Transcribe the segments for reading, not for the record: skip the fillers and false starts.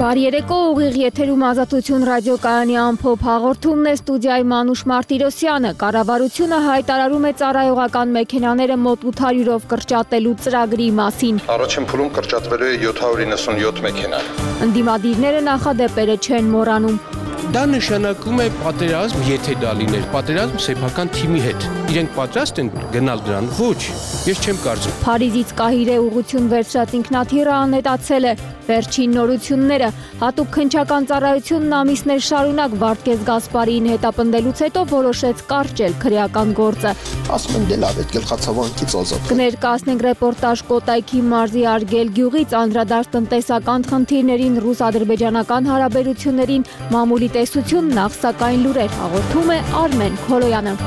Բարի երեկո, ուղիղ եթերում Ազատություն ռադիոկայանի ամփոփ հաղորդումն է, ստուդիայի Մանուշ Մարտիրոսյանը։ Կառավարությունը հայտարարում է ծառայողական մեքենաները մոտ 800-ով կրճատելու ծրագրի մասին։ Առաջին փուլում կրճատվելու է 797 մեքենա։ Ընդդիմադիրները նախադեպերը չեն մոռանում։ Դա նշանակում է պատերազմ, եթե դա լիներ, պատերազմ սեփական թիմի հետ։ Իրենք պատրաստ են գնալ դրան։ Ոչ, ես չեմ կարծում։ Փարիզից Կահիրե ուղղություն վերցրած ինքնաթիռը անհետացել է։ Վերջին նորությունները, հատուկ քննչական ծառայությունն ամիսներ շարունակ Վարդգես Գասպարիին հետապնդելուց հետո որոշեց կարճել քրեական գործը։ Ասում եմ դե լավ է, գլխացավանքից ազատ։ Կներկայացնենք ռեպորտաժ Կոտայքի մարզի Արգել գյուղից, անդրադարձ տնտեսական խնդիրներին, ռուս-ադրբեջանական հարաբերություններին, մամուլի տեսություն, նախ սակայն լուրեր, հաղորդում է Արմեն Քոլոյանը։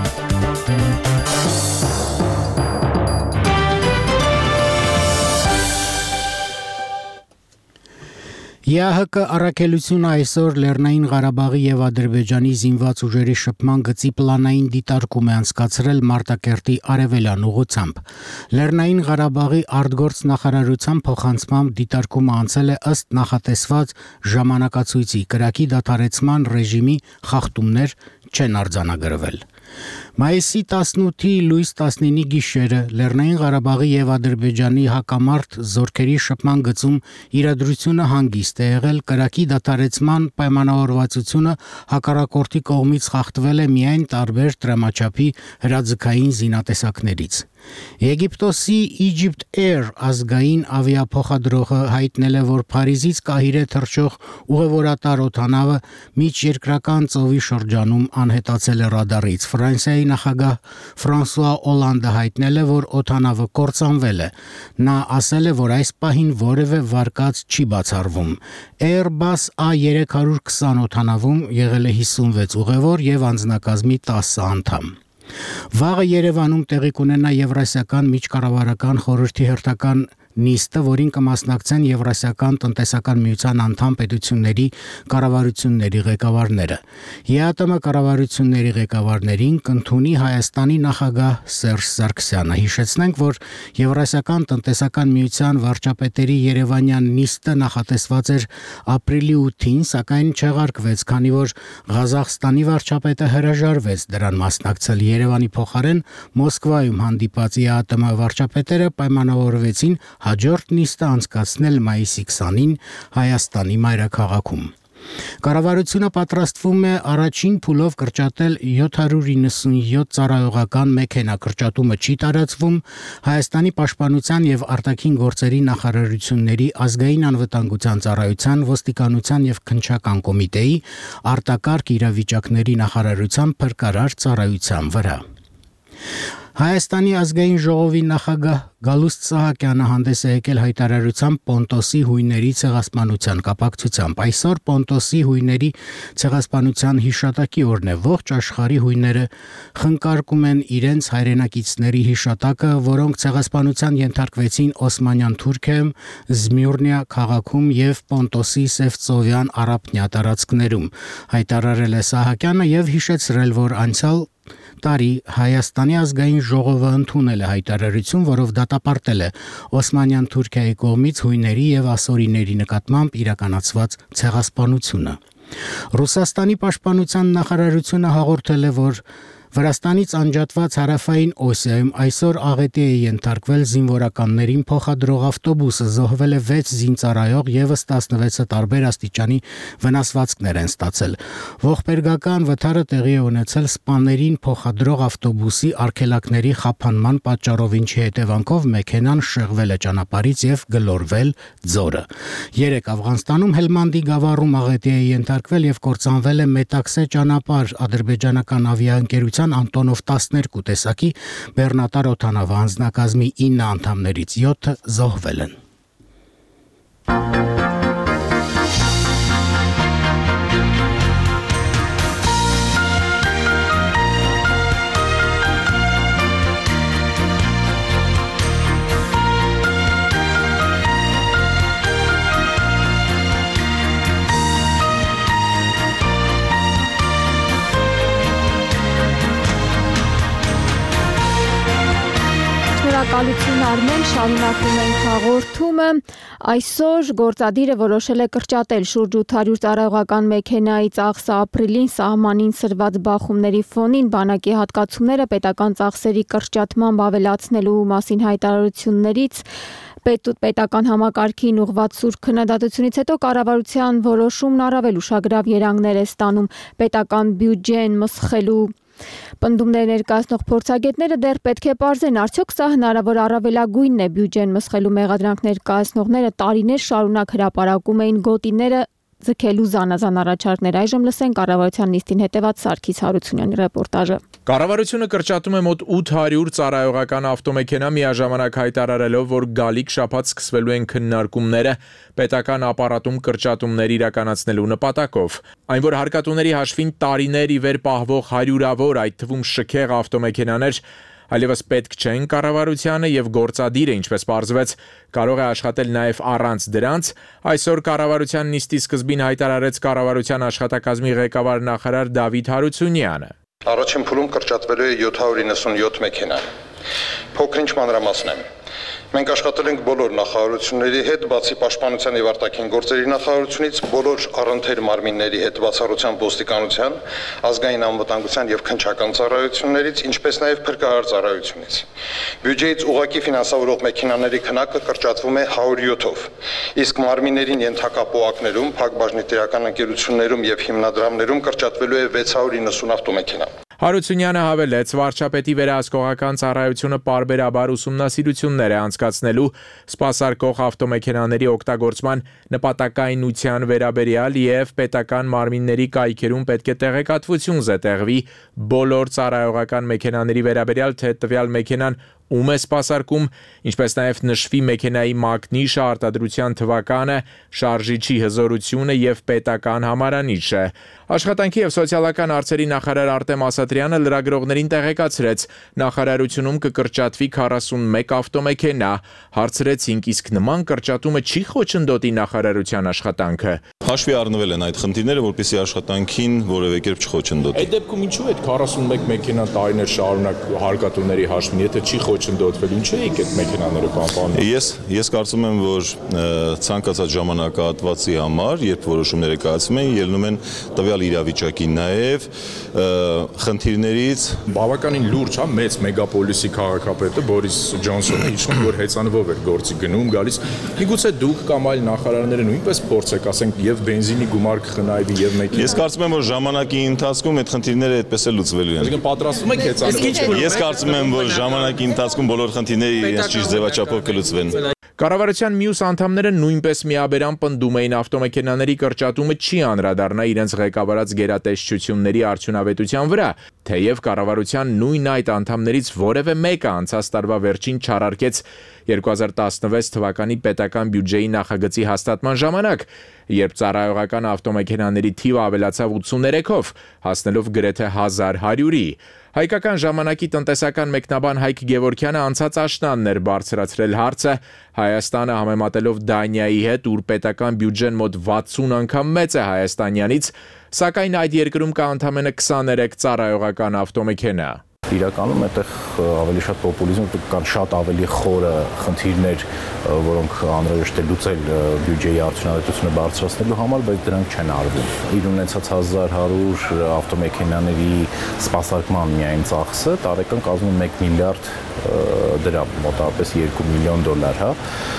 ԵԱՀԿ առաքելությունը այսօր Լեռնային Ղարաբաղի եւ Ադրբեջանի զինված ուժերի շփման գծի պլանային դիտարկում է անցկացրել Մարտակերտի արևելյան ուղղությամբ։ Լեռնային Ղարաբաղի արտգործ նախարարության փոխանցմամբ դիտարկումը անցել է ըստ նախատեսված ժամանակացույցի, կրակի դադարեցման ռեժիմի խախտումներ չեն արձանագրվել։ Մայիսի 18-ի լույս 19-ի գիշերը Լեռնային Ղարաբաղի եւ Ադրբեջանի հակամարտ զորքերի շփման գծում իրադրությունը հանգիստ է եղել, կրակի դադարեցման պայմանավորվածությունը հակառակորդի կողմից խախտվել է միայն տարբեր տրամաչափի հրաձգային զինատեսակներից։ Եգիպտոսի Egypt Air ազգային ավիափոխադրողը հայտնել է, որ Փարիզից Կահիրե թռչող ուղևորատար օդանավը միջերկրական ծովի շրջանում անհետացել է ռադարից։ Ֆրանսիայի նախագահ Ֆրանսուଆ Օլանդը հայտնել է, որ օդանավը կործանվել է։ Նա ասել է, որ այս պահին որևէ վարկած չի բացառվում։ Airbus A320 օդանավում եղել է 56 ուղևոր եւ անձնակազմի 10 անդամ։ Վաղը Երևանում տեղի կունենա Եվրասիական միջկառավարական խորհրդի հերթական նիստը, որին կմասնակցեն Եվրասիական տնտեսական միության անդամ պետությունների կառավարությունների ղեկավարները։ ԵԱՏՄ կառավարությունների ղեկավարներին կընդունի Հայաստանի նախագահ Սերժ Սարգսյանը։ Հիշեցնենք, որ Եվրասիական տնտեսական միության վարչապետերի Երևանյան նիստը նախատեսված էր ապրիլի 8-ին, սակայն չեղարկվեց, քանի որ Ղազախստանի վարչապետը հրաժարվեց դրան մասնակցել։ Երևանի փոխարեն Մոսկվայում հանդիպած ԵԱՏՄ վարչապետերը պայմանավորվեցին հաջորդ նիստը անցկացնել մայիսի 20-ին Հայաստանի մայրաքաղաքում։ Կառավարությունը պատրաստվում է առաջին փուլով կրճատել 797 ծառայողական մեքենա։ Կրճատումը չի տարածվում Հայաստանի պաշտպանության եւ արտաքին գործերի նախարարությունների, ազգային անվտանգության ծառայության, ոստիկանության եւ քննչական կոմիտեի, արտակարգ իրավիճակների նախարարության փրկարար ծառայության վրա։ Հայաստանի ազգային ժողովի նախագահ Գալուստ Սահակյանը հանդես է եկել հայտարարությամբ Պոնտոսի հույների ցեղասպանության կապակցությամբ։ Այսօր Պոնտոսի հույների ցեղասպանության հիշատակի օրն է։ Ողջ աշխարհի հույները խնկարկում են իրենց հայրենակիցների հիշատակը, որոնք ցեղասպանության ենթարկվեցին Օսմանյան Թուրքիայում, Զմյուրնիա քաղաքում եւ Պոնտոսի Սևծովյան առափնյա տարածքներում։ Հայտարարել է Սահակյանը եւ հիշեցրել, որ անցյալ տարի Հայաստանի ազգային ժողովը ընդունել է հայտարարություն, որով դատապարտել է Օսմանյան Թուրքիայի կողմից հույների եւ ասորիների նկատմամբ իրականացված ցեղասպանությունը։ Ռուսաստանի պաշտպանության նախարարությունը հաղորդել է, որ Վրաստանից անջատված հարավային Օսիայում այսօր աղետի է ենթարկվել զինվորականներին փոխադրող ավտոբուսը, զոհվել է 6 զինծառայող, եւս 16-ը տարբեր աստիճանի վնասվածքներ են ստացել։ Ողբերգական վթարը տեղի է ունեցել սպաներին փոխադրող ավտոբուսի արգելակների խափանման պատճառով, ինչի հետևանքով մեքենան շեղվել է ճանապարհից եւ գլորվել ձորը։ 3 Աֆղանստանում Հելմանդի գավառում աղետի է ենթարկվել եւ կործանվել է Մետաքսե ճանապարհ ադրբեջանական ավիաընկերության Անտոնով 12 տեսակի բեռնատար օդանավ, անձնակազմի 9 անդամներից 7-ը զոհվել են։ Շնորհակալություն Արմեն, շարունակում ենք հաղորդումը։ Այսօր գործադիրը որոշել է կրճատել շուրջ 800 ծառայողական մեքենայի ծախսը ապրիլին սահմանին սրված բախումների ֆոնին բանակի հատկացումները պետական ծախսերի կրճատմամբ ավելացնելու մասին հայտարարություններից պետական համակարգին ուղղված սուր քննադատությունից հետո կառավարության որոշումն առավել ուշագրավ երանգներ է ստանում պետական բյուջեն մսխելու Պնդումներ ներկայացնող փորձագետները դեռ պետք է պարզեն, արդյոք սա հնարավոր առավելագույնն է բյուջեն մսխելու մեղադրանք ներկայացնողները տարիներ շարունակ հրապարակում էին գոտիները ձգելու զանազան առաջարկներ։ Այժմ լսենք կառավարության նիստին հետևած Սարգիս Հարությունյանի ռեպորտաժը։ Կառավարությունը կրճատում է մոտ 800 ծառայողական ավտոմեքենա միաժամանակ հայտարարելով, որ գալիք շաբաթ սկսվելու են քննարկումները պետական ապարատում կրճատումներ իրականացնելու նպատակով։ Այն, որ հարկատուների հաշվին տարիներ ի վեր պահվող հարյուրավոր, այդ թվում շքեղ ավտոմեքենաներ այլևս պետք չեն կառավարությանը եւ գործադիրը, ինչպես պարզվեց, կարող է աշխատել նաեւ առանց դրանց, այսօր կառավարության նիստի սկզբին հայտարարեց կառավարության աշխատակազմի ղեկավար նախարար Դավիթ Հարությունյանը։ Առաջին փուլում կրճատվելու է 797 մեքենա։ Փոքր-ինչ մանրամասն եմ։ Մենք աշխատել ենք բոլոր նախարարությունների հետ, բացի Պաշտպանության եւ արտաքին գործերի նախարարությունից, բոլոր առընթեր մարմինների հետ, բացառությամբ ոստիկանության, ազգային անվտանգության եւ քննչական ծառայություններից, ինչպես նաեւ փրկարար ծառայությունից։ Բյուջեից ուղղակի ֆինանսավորող մեքենաների քանակը կրճատվում է 107-ով, իսկ մարմիններին ենթակա պոակներում, փակ բաժնետիրական ընկերություններում եւ հիմնադրամներում կրճատվելու է 690 ավտոմեքենա։ Հարությունյանը հավելեց, վարչապետի վերահսկողական ծառայությունը պարբերաբար ուսումնասիրություններ է անցկացնելու սպասարկող ավտոմեքենաների օգտագործման նպատակայնության վերաբերյալ եւ պետական մարմինների կայքերում պետք է տեղեկատվություն զետեղվի բոլոր ծառայողական մեքենաների վերաբերյալ, թե տվյալ մեքենան ում է սպասարկում, ինչպես նաև նշվի մեքենայի մակնիշը, արտադրության թվականը, շարժիչի հզորությունը եւ պետական համարանիշը։ Աշխատանքի եւ սոցիալական հարցերի նախարար Արտեմ Ասատրյանը լրագրողներին տեղեկացրեց, նախարարությունում կկրճատվի 41 ավտոմեքենա, հարցրեցինք, իսկ նման կրճատումը չի խոչընդոտի նախարարության աշխատանքը։ Հաշվի առնվել են այդ խնդիրները, որպեսզի աշխատանքին որևէ կերպ չխոչընդոտի։ Այդ դեպքում ինչու է 41 մեքենա տարիներ շարունակ հարկատուների հաշվին, եթե չի խոչընդոտվել, ինչու է այդ մեքենաները պահպանում։ Ես կարծում եմ, որ ցանկացած ժամանակահատվածի համար, երբ որոշումներ կայացվում են, ելնում են տվյալ իրավիճակի նաև խնդիրներից բավականին լուրջ, մեծ մեգապոլիսի քաղաքապետը Բորիս Ջոնսոնը հիշում, որ հեծանվով էր գործի գնում, գալիս։ Միգուցե դուք կամ այլ նախարարները նույնպես փորձեք, ասենք, եւ բենզինի գումար կխնայվի եւ մեքենա։ Ես կարծում եմ, որ ժամանակի ընթացքում այդ խնդիրները այդպես էլ լուծվելու են։ Այսինքն պատրաստվում եք հեծանվով։ Ես կարծում եմ, որ ժամանակի ընթացքում բոլոր խնդիրները իրենց ճիշտ ձևաչափով կլուծվեն։ Կառավարության մյուս անդամները նույնպես միաբերան պնդում էին ավտոմեքենաների կրճատումը չի անդրադառնա իրենց ղեկավարած գերատեսչությունների արդյունավետության վրա, թեև կառավարության նույն այդ անդամներից որևէ մեկը անցած տարվա վերջին չարարկեց 2016 թվականի պետական բյուջեի նախագծի հաստատման ժամանակ, երբ ծառայողական ավտոմեքենաների թիվը ավելացավ 83-ով, հասնելով գրեթե 1100-ի։ Հայկական ժամանակի տնտեսական մեկնաբան Հայկ Գևորգյանը անցած աշնանն էր բարձրացրել հարցը Հայաստանը համեմատելով Դանիայի հետ, ուր պետական բյուջեն մոտ 60 անգամ մեծ է հայաստանյանից, սակայն այդ երկրում կա ընդամենը 23 ծառայողական ավտոմեքենա։ Իրականում այդտեղ ավելի շատ պոպուլիզմ կան շատ ավելի խորը խնդիրներ, որոնք անհրաժեշտ է լուծել բյուջեի արդյունավետությունը բարձրացնելու համար, բայց դրանք չեն արվում։ Իր ունեցած 1100 ավտոմեքենաների սպասարկման միայն ծախսը տարեկան կազմում 1 միլիարդ դրամ, մոտավորապես $2 միլիոն, հա։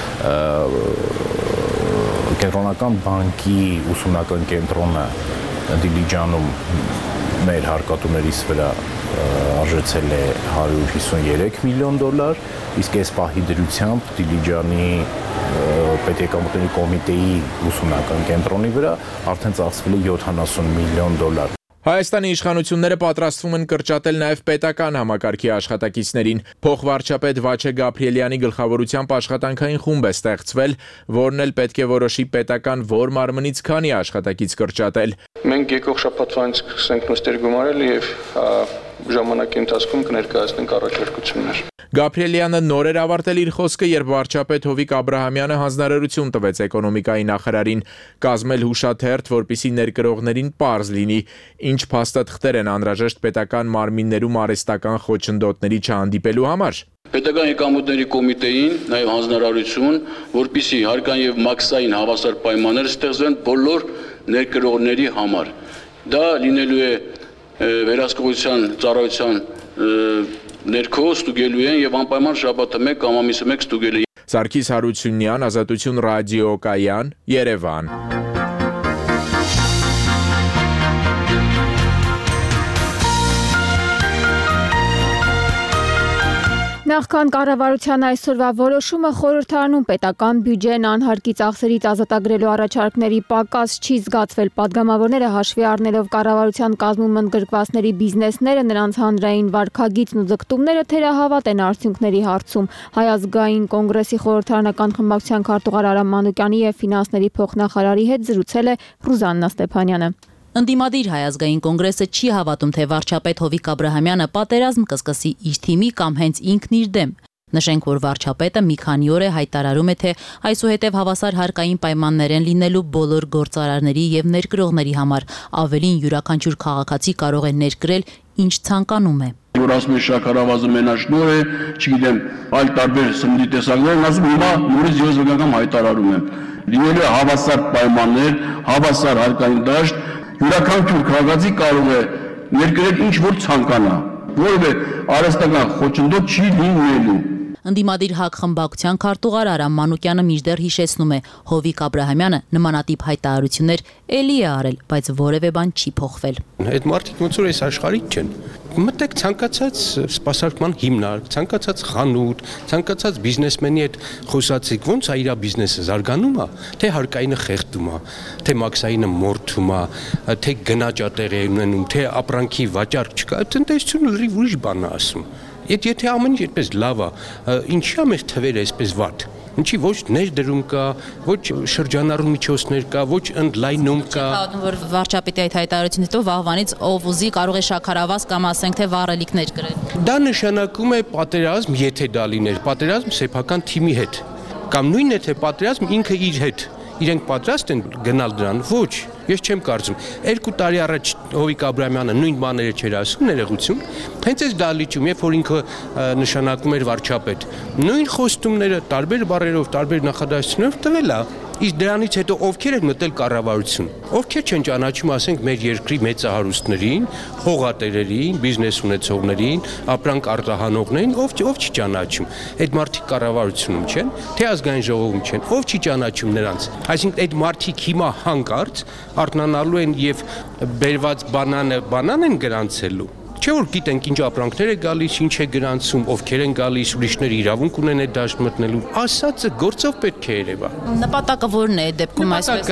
Կենտրոնական բանկի ուսումնական կենտրոնը Դիլիջանում մեր հարկատուներիս վրա արժեցել է $153 միլիոն, իսկ այս պահի դրությամբ Դիլիջանի պետեկամուտների կոմիտեի ուսումնական կենտրոնի վրա արդեն ծախսվել է $70 միլիոն։ Հայաստանի իշխանությունները պատրաստվում են կրճատել նաև պետական համակարգի աշխատակիցներին։ Փոխվարչապետ Վաչե Գաբրիելյանի գլխավորությամբ աշխատանքային խումբ է ստեղծվել, որն էլ պետք է որոշի պետական որ մարմնից քանի աշխատակից կրճատել։ Մենք եկող շաբաթվանից կսկսենք նստեր գումարել եւ ժամանակի ընթացքում կներկայացնենք առաջարկություններ։ Գաբրիելյանը նոր էր ավարտել իր խոսքը, երբ վարչապետ Հովիկ Աբրահամյանը հանձնարարություն տվեց էկոնոմիկայի նախարարին կազմել հուշաթերթ, որպիսի ներկրողներին պարզ լինի, ինչ փաստաթղթեր են անհրաժեշտ պետական մարմիններում արհեստական խոչընդոտների չհանդիպելու համար։ Պետական եկամուտների կոմիտեին նաև հանձնարարություն, որպիսի հարկային եւ մաքսային հավասար պայմաններ ստեղծվեն բոլոր ներկրողների համար։ Դա լինելու է վերահսկողության ծառայության ներքո ստուգելու են եւ անպայման շաբաթը 1 կամ ամիսը 1 ստուգել է։ Սարգիս Հարությունյան, Ազատություն ռադիոկայան, Երևան։ Նախքան կառավարության այսօրվա որոշումը խորհրդարանում պետական բյուջեն անհարկի ծախսերից ազատագրելու առաջարկների պակաս չի զգացվել։ Պատգամավորները հաշվի առնելով կառավարության կազմում ընդգրկվածների բիզնեսները, նրանց հանրային վարքագիծն ու ձգտումները թերահավատ են արդյունքների հարցում։ Հայ ազգային կոնգրեսի խորհրդարանական խմբակցության քարտուղար Արամ Մանուկյանի եւ ֆինանսների փոխնախարարի հետ զրուցել է Ռուզաննա Ստեփանյանը։ Ընդդիմադիր Հայ ազգային կոնգրեսը չի հավատում, թե վարչապետ Հովիկ Աբրահամյանը պատերազմ կսկսի իր թիմի կամ հենց ինքն իր դեմ։ Նշենք, որ վարչապետը մի քանի օր է հայտարարում է, թե այսուհետև հավասար հարկային պայմաններ են լինելու բոլոր գործարարների եւ ներկրողների համար, ավելին յուրաքանչյուր քաղաքացի կարող է ներկրել ինչ ցանկանում է։ Որ ասում է շաքարավազը մենաշնոր է, չգիտեմ, այլ տարբեր սննդի տեսակներ, ասում հիմա նորից ես վկայական հայտարարում եմ։ Լինելու է հավասար պայմաններ, հավասար հարկային դաշտ, յուրաքանչյուր քաղաքացի կարող է ներկրել ինչ որ ցանկանա, որովհետեւ արհեստական խոչընդոտ չի լինելու։ Ընդդիմադիր ՀԱԿ խմբակցության քարտուղար Արամ Մանուկյանը մինչդեռ հիշեցնում է, Հովիկ Աբրահամյանը նմանատիպ հայտարարություններ էլի է արել, բայց որևէ բան չի փոխվել։ Այդ մարդիկ ոնց որ այս աշխարհից չեն։ Մտեք ցանկացած սպասարկման հիմնարկ, ցանկացած խանութ, ցանկացած բիզնեսմենի հետ խոսացիք, ոնց է իր բիզնեսը զարգանում է, թե հարկայինը խեղդում է, թե մաքսայինը մորթում է, թե գնաճատեղ է ունենում, թե ապրանքի վաճառք չկա, տնտեսությունը լրիվ ուրիշ բան է ասում։ Եթե ամեն ինչ այդպես լավ է, ինչի՞ է մեր թվերը այսպես վատ։ Ինչի ոչ ներդրում կա, ոչ շրջանառու միջոցներ կա, ոչ ընդլայնում կա։ Որ վարչապետի այդ հայտարարությունից հետո վաղվանից ով ուզի կարող է շաքարավազ կամ ասենք թե վառելիքներ գրել։ Դա նշանակում է պատերազմ, եթե դա լիներ, պատերազմ սեփական թիմի հետ։ Կամ նույնն է թե պատերազմ ինքը իր հետ։ Իրենք պատրաստ են գնալ դրան։ Ոչ, ես չեմ կարծում։ 2 տարի առաջ Հովիկ Աբրահամյանը նույն բաները չէր ասում, ներողություն։ Հենց այս դալիճում, երբ որ ինքը նշանակում էր վարչապետ, նույն խոստումները տարբեր բառերով, տարբեր նախադասություններով տվել է։ Իսկ դրանից հետո ովքեր են մտել կառավարություն։ Ովքեր չեն ճանաչում, ասենք, մեր երկրի մեծահարուստներին, հողատերերին, բիզնես ունեցողներին, ապրանք արտահանողներին, ով չի ճանաչում։ Այդ մարդիկ կառավարությունում չեն, թե ազգային ժողովում չեն, ով չի ճանաչում նրանց։ Այսինքն այդ մարդիկ հիմա հանկարծ արթնանալու են եւ բերված բանան են գրանցելու։ Չէ որ գիտենք ինչ ապրանքներ է գալիս, ինչ է գրանցում, ովքեր են գալիս, ուրիշները իրավունք ունեն այդ դաշտ մտնելու։ Ասածը գործով պետք է երևա։ Նպատակը ո՞րն է այդ դեպքում այսպես։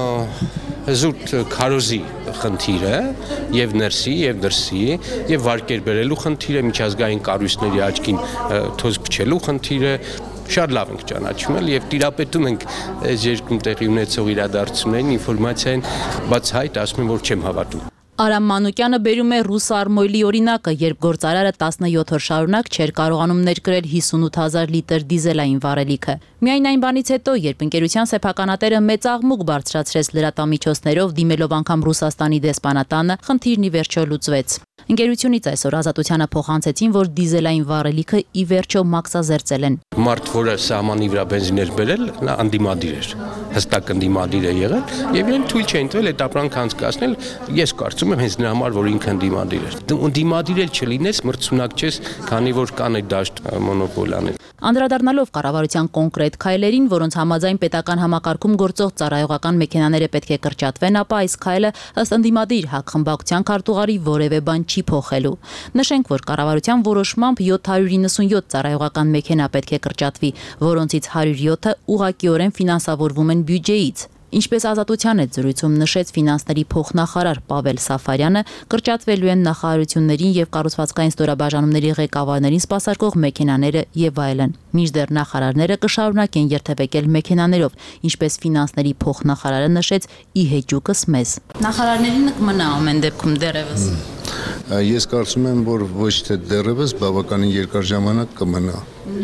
Նպատակը զուտ քարոզի խնդիրը եւ ներսի եւ դրսի եւ վարկեր բերելու խնդիրը, միջազգային կառույցների աչքին թոզ փչելու խնդիրը շատ լավ ենք ճանաչում եւ տիրապետում ենք այս երկրում տեղի ունեցող իրադարձություններին, ինֆորմացիային, բայց հայտ ասում եմ որ չեմ հավատում։ Արամ Մանուկյանը բերում է ռուս արմոյլի օրինակը, երբ գործարարը 17 օր շարունակ չէր կարողանում ներկրել 58,000 լիտր դիզելային վառելիքը։ Միայն այն բանից հետո, երբ ընկերության սեփականատերը մեծ աղմուկ բարձրացրեց լրատվամիջոցներով, դիմելով անգամ Ռուսաստանի դեսպանատանը, խնդիրն ի վերջո լուծվեց։ Ընկերությունից այսօր Ազատությանը փոխանցեցին, որ դիզելային վառելիքը ի վերջո մաքսազերծել են։ Մարդ, որը սահմանի վրա բենզին էր բերել, նա անդիմադիր էր, հստակ անդիմադիր է եղել եւ իրեն թույլ չէին տվել այդ ապրանքը անցկացնել։ Ես կարծում եմ հենց նրա համար, որ ինքը անդիմադիր էր։ Անդիմադիր էլ չլինես, մրցունակ չես, քանի որ կան այդ դաշտ մոնոպոլիաներ։ Անդրադառնալով կառավարության կոնկրետ քայլերին, որոնց համաձայն պետական համակարգում գործող ծառայողական մեքենաները պետք է կրճատվեն, ապա այս քայլը ըստ ընդդիմադիր ՀԱԿ խմբակցության քարտուղարի որևէ բան չի փոխելու։ Նշենք, որ կառավարության որոշմամբ 797 ծառայողական մեքենա պետք է կրճատվի, որոնցից 107-ը ուղղակիորեն ֆինանսավորվում են բյուջեից։ Ինչպես Ազատության հետ զրույցում նշեց ֆինանսների փոխնախարար Պավել Սաֆարյանը, կրճատվելու են նախարարություններին եւ կառուցվածքային ստորաբաժանումների ղեկավարներին սպասարկող մեքենաները եւ այլն։ Մինչդեռ նախարարները կշարունակեն երթևեկել մեքենաներով, ինչպես ֆինանսների փոխնախարարը նշեց ի հեճուկս մեզ։ Նախարարներին կմնա ամեն դեպքում դեռևս։ Ես կարծում եմ, որ ոչ թե դեռևս բավականին երկար ժամանակ կմնա։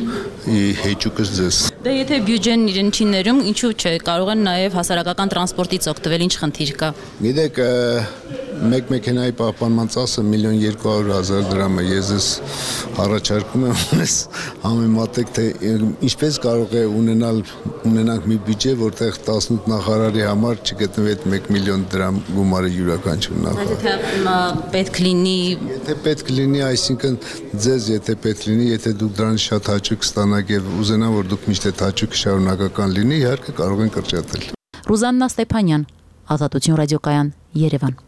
Հեճուկս ձեզ։ Դե եթե բյուջեն իրեն չի ներում, ինչու՞ չէ, կարող են նաև հասարակական տրանսպորտից օգտվել, ինչ խնդիր կա։ Գիտեք, մեկ մեքենայի պահպանման ծախսը 1.2 միլիոն դրամ է։ Ես ես առաջարկում եմ ունես համեմատեք, թե ինչպես կարող է ունենանք մի բյուջե, որտեղ 18 նախարարի համար չգտնվի այդ 1 միլիոն դրամ գումարը յուրաքանչյուր նախարար։ Եթե պետք լինի, Եթե պետք լինի, այսինքն ձեզ եթե պետք լինի, եթե դուք դրանից շատ հաճույք ստանաք եւ ուզենամ, որ դուք միշտ այդ հաճույքը շարունակական լինի, իհարկե կարող են կրճատել։ Ռուզաննա Ստեփանյան, Ազատություն ռադիոկայան, Երևան։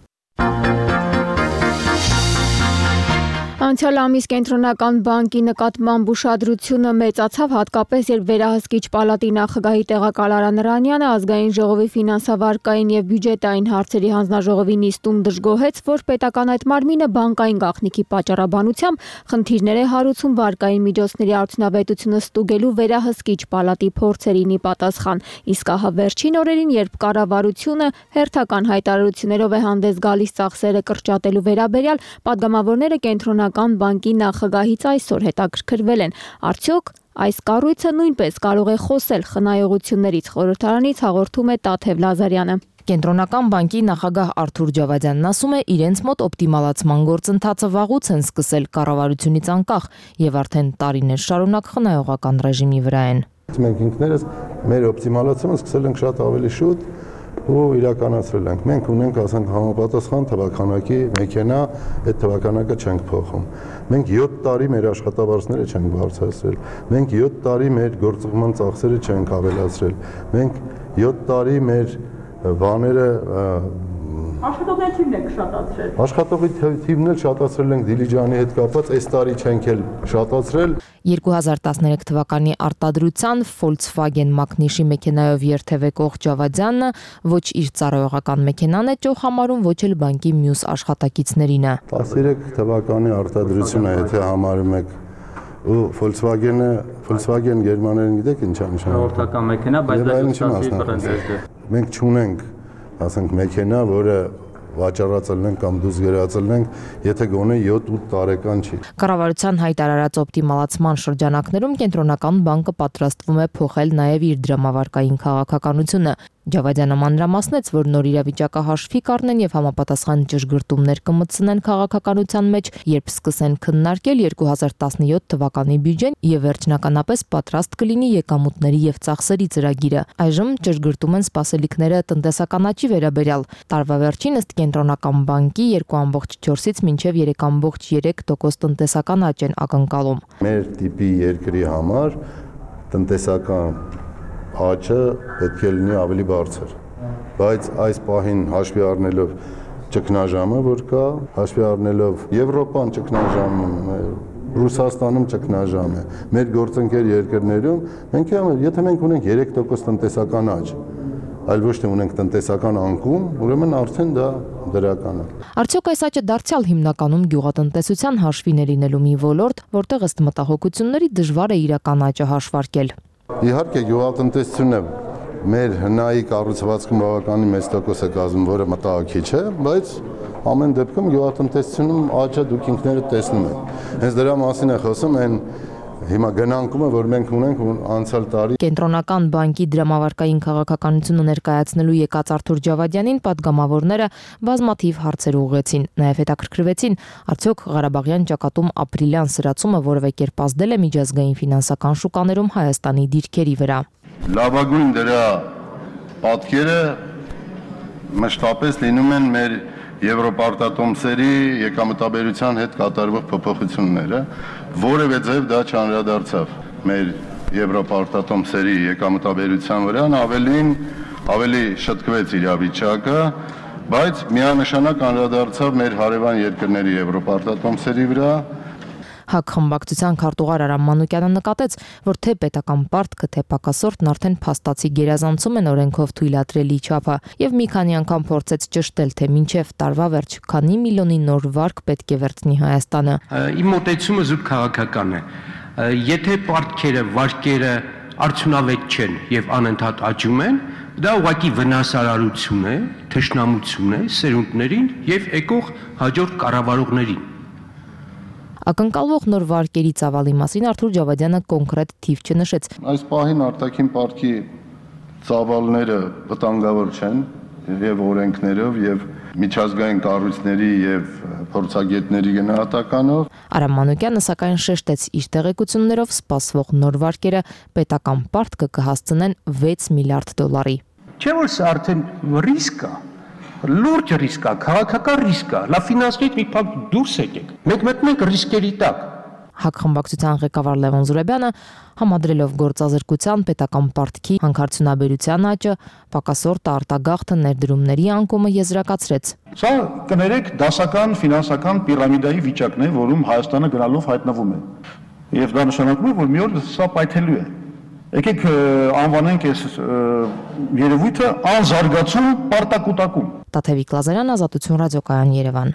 Անցյալ ամիս կենտրոնական բանկի նկատմամբ ուշադրությունը մեծացավ, հատկապես երբ վերահսկիչ պալատի նախագահի տեղակալ Արա Նրանյանը ազգային ժողովի ֆինանսավարկային եւ բյուջետային հարցերի հանձնաժողովի նիստում դժգոհեց, որ պետական այդ մարմինը բանկային գաղտնիքի պատճառաբանությամբ խնդիրներ է հարուցում վարկային միջոցների արդյունավետությունը ստուգելու վերահսկիչ պալատի փորձերին ի պատասխան։ Իսկ ահա վերջին օրերին, երբ կառավարությունը հերթական հայտարարություններով է հանդես գալիս ծախսերը կրճատելու վերաբերյալ, падգամավորները կենտրոնական բանկի նախագահից այսօր հետաքրքրվել են։ Արդյոք այս կառույցը նույնպես կարող է խոսել խնայողություններից, խորհրդարանից հաղորդում է Տաթև Լազարյանը։ Կենտրոնական բանկի նախագահ Արթուր Ջավադյանն ասում է, իրենց մոտ օպտիմալացման գործընթացը վաղուց են սկսել կառավարությունից անկախ եւ արդեն տարիներ շարունակ խնայողական ռեժիմի վրա են։ Մենք ինքներս մեր օպտիմալացումը սկսել ենք շատ ավելի շուտ ու իրականացրել ենք։ Մենք ունենք, ասենք, համապատասխան թվականակի մեքենա, այդ թվականակը չենք փոխում։ Մենք 7 տարի մեր աշխատավարձները չենք բարձրացրել։ Մենք 7 տարի մեր գործողման ծախսերը չենք ավելացրել։ Մենք 7 տարի մեր բաները Աշխատողների թիվն եք շատացրել։ Աշխատողի թիվն էլ շատացրել ենք Դիլիջանի հետ կապված, այս տարի չենք էլ շատացրել։ 2013 թվականի արտադրության Volkswagen Magnishi մեքենայով երթևեկող Ջավադյանը ոչ իր ծառայողական մեքենան է ճոխ համարում, ոչ էլ բանկի մյուս աշխատակիցներինը։ 13 թվականի արտադրությունը, եթե համարում եք ու Volkswagen գերմաներեն գիտեք ինչ է նշանակում։ Հաղորդական մեքենա, բայց դա մասնավորապես մենք չունենք, ասենք, մեքենա, որը վաճառածելնենք կամ դուրս գերածելնենք, եթե գոնե 7-8 տարեկան չի։ Կառավարության հայտարարած օպտիմալացման շրջանակներում կենտրոնական բանկը պատրաստվում է փոխել նաև իր դրամավարկային քաղաքականությունը։ Ջավադյանը մանրամասնեց, որ նոր իրավիճակը հաշվի կառնեն եւ համապատասխան ճշգրտումներ կմտցնեն քաղաքականության մեջ, երբ սկսեն քննարկել 2017 թվականի բյուջեն եւ վերջնականապես պատրաստ կլինի եկամուտների եւ ծախսերի ծրագիրը։ Այժմ ճշգրտում են սպասելիքները տնտեսական աճի վերաբերյալ։ Տարվա վերջին ըստ կենտրոնական բանկի 2.4-ից մինչև 3.3% տնտեսական աճ են ակնկալում։ Մեր տիպի երկրի համար տնտեսական աճը պետք է լինի ավելի բարձր, բայց այս պահին հաշվի առնելով ճգնաժամը, որ կա, հաշվի առնելով Եվրոպան ճգնաժամը, Ռուսաստանում ճգնաժամ է, մեր գործընկեր երկրներում, եթե մենք ունենք 3% տնտեսական աճ, այլ ոչ թե ունենք տնտեսական անկում, ուրեմն արդեն դա դրական է։ Արդյոք այս աճը դարձյալ հիմնականում գյուղատնտեսության հաշվին է լինելու մի ոլորտ, որտեղ ըստ մտահոգությունների դժվար է իրական աճը հաշվարկել։ Իհարկե գյուղատնտեսությունը մեր հնայի կառուցվածքում բավականին մեծ տոկոս է կազմում, որը մտահոգիչ է, բայց ամեն դեպքում գյուղատնտեսությունում աճը դուք ինքներդ տեսնում եք։ Հենց դրա մասին է խոսում այն հիմա գնանկումը, որ մենք ունենք անցյալ տարի։ Կենտրոնական բանկի դրամավարկային քաղաքականությունը ներկայացնելու եկած Արթուր Ջավադյանին падգամավորները բազմաթիվ հարցեր ուղղեցին, նաև հետաքրքրվեցին, արդյոք Ղարաբաղյան ճակատում ապրիլյան սրացումը որևէ կերպ ազդել է միջազգային ֆինանսական շուկաներում Հայաստանի դիրքերի վրա։ Լավագույն դրա պատկերը մշտապես լինում են մեր Եվրոպարտատոմսերի եկամտաբերության հետ կատարվող փոփոխությունները, որևէ ձև դա չանդրադարձավ մեր Եվրոպարտատոմսերի եկամտաբերության վրա, ավելի շտկվեց իրավիճակը, բայց միանշանակ անդրադարձավ մեր հարևան երկրների Եվրոպարտատոմսերի վրա։ ՀԱԿ խմբակցության քարտուղար Արամ Մանուկյանը նկատեց, որ թե պետական պարտքը, թե պակասորտն արդեն փաստացի գերազանցում են օրենքով թույլատրելի չափը եւ մի քանի անգամ փորձեց ճշտել, թե մինչեւ տարվա վերջ քանի միլիոնի նոր վարկ պետք է վերցնի Հայաստանը։ Իմ մոտեցումը զուտ քաղաքական է։ Եթե պարտքերը, վարկերը արդյունավետ չեն եւ անընդհատ աճում են, դա ուղղակի վնասարարություն է, թշնամություն է սերունդներին եւ եկող հաջորդ կառավարողներին։ Ակնկալվող նոր վարկերի ծավալի մասին Արթուր Ջավադյանը կոնկրետ թիվ չնշեց։ Այս պահին արտաքին պարտքի ծավալները վտանգավոր չեն եւ օրենքներով եւ միջազգային կառույցների եւ փորձագետների գնահատականով։ Արամ Մանուկյանը սակայն շեշտեց իր տեղեկություններով սպասվող նոր վարկերը պետական պարտքը կհասցնեն 6 միլիարդ դոլարի։ Չէ՞ որ սա արդեն ռիսկ է, լուրջ ռիսկ է, քաղաքական ռիսկ է, լավ ֆինանսներից մի փակ դուրս եկեք։ Մենք մտնենք ռիսկերի տակ։ ՀԱԿ խմբակցության ղեկավար Լևոն Զուրաբյանը համադրելով գործազրկության պետական պարտքի հանքարդյունաբերության աճը, պակասորտը, արտագաղթը, ներդրումների անկումը եզրակացրեց։ Սա կներեք դասական ֆինանսական պիրամիդայի վիճակն է, որում Հայաստանը գնալով հայտնվում է։ Եվ դա նշանակում է, որ մի օր սա պայթելու է։ Եկեք անվանենք այս երևույթը անզարգացում պարտակուտակում։ Տաթևիկ Լազարյան, Ազատություն ռադիոկայան, Երևան։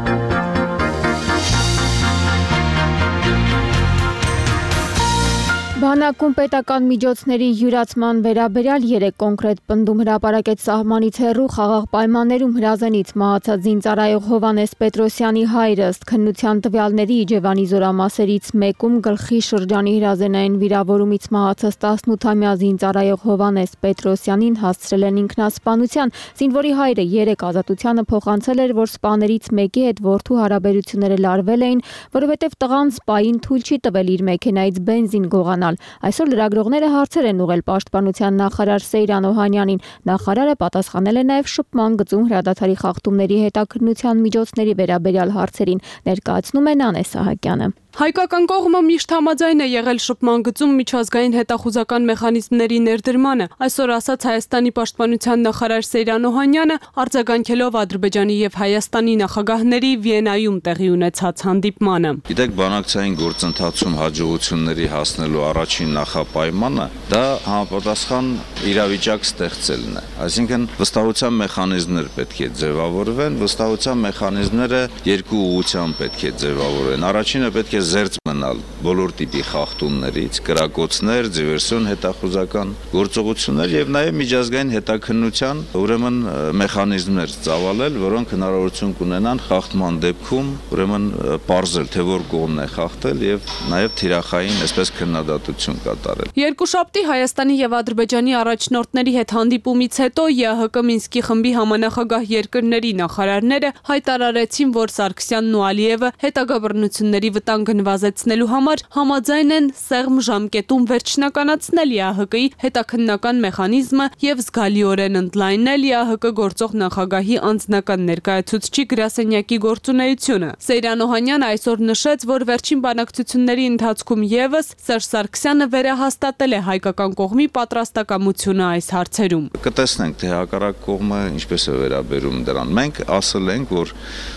Բանակում պետական միջոցների յուրացման վերաբերյալ 3 կոնկրետ պնդում հրապարակեց սահմանից հեռու խաղաղ պայմաններում հրազենից մահացած զինծառայող Հովհաննես Պետրոսյանի հայրը, ըստ քննության տվյալների Իջևանի զորամասերից մեկում գլխի շրջանի հրազենային վիրավորումից մահացած 18-ամյա զինծառայող Հովհաննես Պետրոսյանին հասցրել են ինքնասպանության։ Զինվորի հայրը 3 ազատությանը փոխանցել էր, որ սպաներից մեկի հետ որդու հարաբերությունները լարվել էին, որովհետև տղան սպային թույլ չի տվել իր մեքենայից բենզին գողանալ։ Այսօր լրագրողները հարցեր են ուղղել պաշտպանության նախարար Սեյրան Օհանյանին։ Նախարարը պատասխանել է նաև շփման գծում հրադադարի խախտումների հետաքննության միջոցների վերաբերյալ հարցերին, ներկայացնում է Նանե Սահակյանը։ Հայկական կողմը միշտ համաձայն է եղել շփման գծում միջազգային հետախուզական մեխանիզմների ներդրմանը։ Այսօր ասաց Հայաստանի պաշտպանության նախարար Սեյրան Օհանյանը, արձագանքելով Ադրբեջանի եւ Հայաստանի նախագահների Վիեննայում տեղի ունեցած հանդիպմանը։ Գիտեք, բանակցային գործընթացում հաջողությունների հասնելու առաջին նախապայմանը դա համապատասխան իրավիճակ ստեղծելն է։ Այսինքն վստահության մեխանիզմներ պետք է ձևավորվեն, վստահության մեխանիզմները երկու ուղղությամբ պետք է ձևավորվեն։ Առաջինը պետք է զերծ մնալ բոլոր տիպի խախտումներից, կրակոցներ, դիվերսիոն հետախուզական գործողություններ եւ նաեւ միջազգային հետաքննության ուրեմն մեխանիզմներ ծավալել, որոնք հնարավորություն կունենան խախտման դեպքում ուրեմն պարզել, թե որ կողմն է խախտել եւ նաեւ թիրախային, այսպես քննադատություն կատարել։ Երկուշաբթի Հայաստանի եւ Ադրբեջանի առաջնորդների հետ հանդիպումից հետո ԵԱՀԿ Մինսկի խմբի համանախագահ երկրների նախարարները հայտարարեցին, որ Սարգսյանն ու Ալիևը հետագա բռնությունների վտանգ նվազեցնելու համար համաձայն են սեղմ ժամկետում վերջնականացնել ԵԱՀԿ-ի հետաքննական մեխանիզմը եւ զգալիորեն ընդլայնել ԵԱՀԿ գործող նախագահի անձնական ներկայացուցչի գրասենյակի գործունեությունը։ Սեյրան Օհանյանը այսօր նշեց, որ վերջին բանակցությունների ընթացքում եւս Սերժ Սարգսյանը վերահաստատել է հայկական կողմի պատրաստակամությունը այս հարցերում։ Կտեսնենք, թե հակառակ կողմը ինչպես է վերաբերում դրան։ Մենք ասել ենք, որ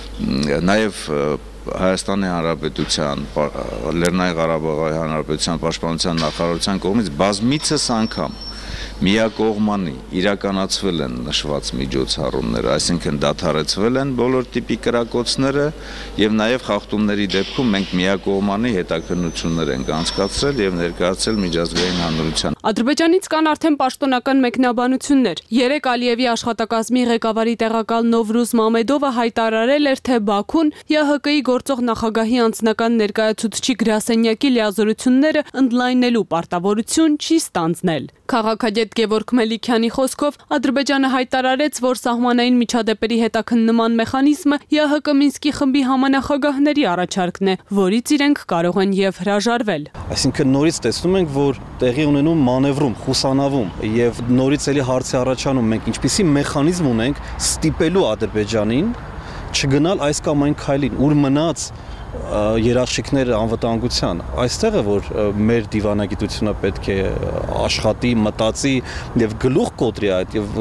նաեւ Հայաստանի Հանրապետության, Լեռնային Ղարաբաղի Հանրապետության պաշտպանության նախարարության կողմից բազմիցս անգամ միակողմանի իրականացվել են նշված միջոցառումները, այսինքն դադարեցվել են բոլոր տիպի կրակոցները եւ նաեւ խախտումների դեպքում մենք միակողմանի հետաքննություններ ենք անցկացրել եւ ներկայացրել միջազգային հանրության։ Ադրբեջանից կան արդեն պաշտոնական մեկնաբանություններ։ 3 Ալիևի աշխատակազմի ղեկավարի տեղակալ Նովրուզ Մամեդովը հայտարարել էր, թե Բաքուն ԵԱՀԿ-ի գործող նախագահի անձնական ներկայացուցչի գրասենյակի լիազորությունները ընդլայնելու պարտավորություն չի ստանձնել։ Քաղաքագետ Գևորգ Մելիքյանի խոսքով Ադրբեջանը հայտարարեց, որ սահմանային միջադեպերի հետաքննման մեխանիզմը ԵԱՀԿ Մինսկի խմբի համանախագահների առաջարկն է, որից իրենք կարող են եւ հրաժարվել։ Այսինքն նորից տեսնում ենք, որ տեղի ունենում մանևրում, խուսանավում եւ նորից էլի հարցի առաջանում մենք ինչպիսի մեխանիզմ ունենք ստիպելու Ադրբեջանին չգնալ այս կամ այն քայլին, ուր մնաց երաշխիքները անվտանգության։ Այստեղ է, որ մեր դիվանագիտությունը պետք է աշխատի, մտածի եւ գլուխ կոտրի այդ եւ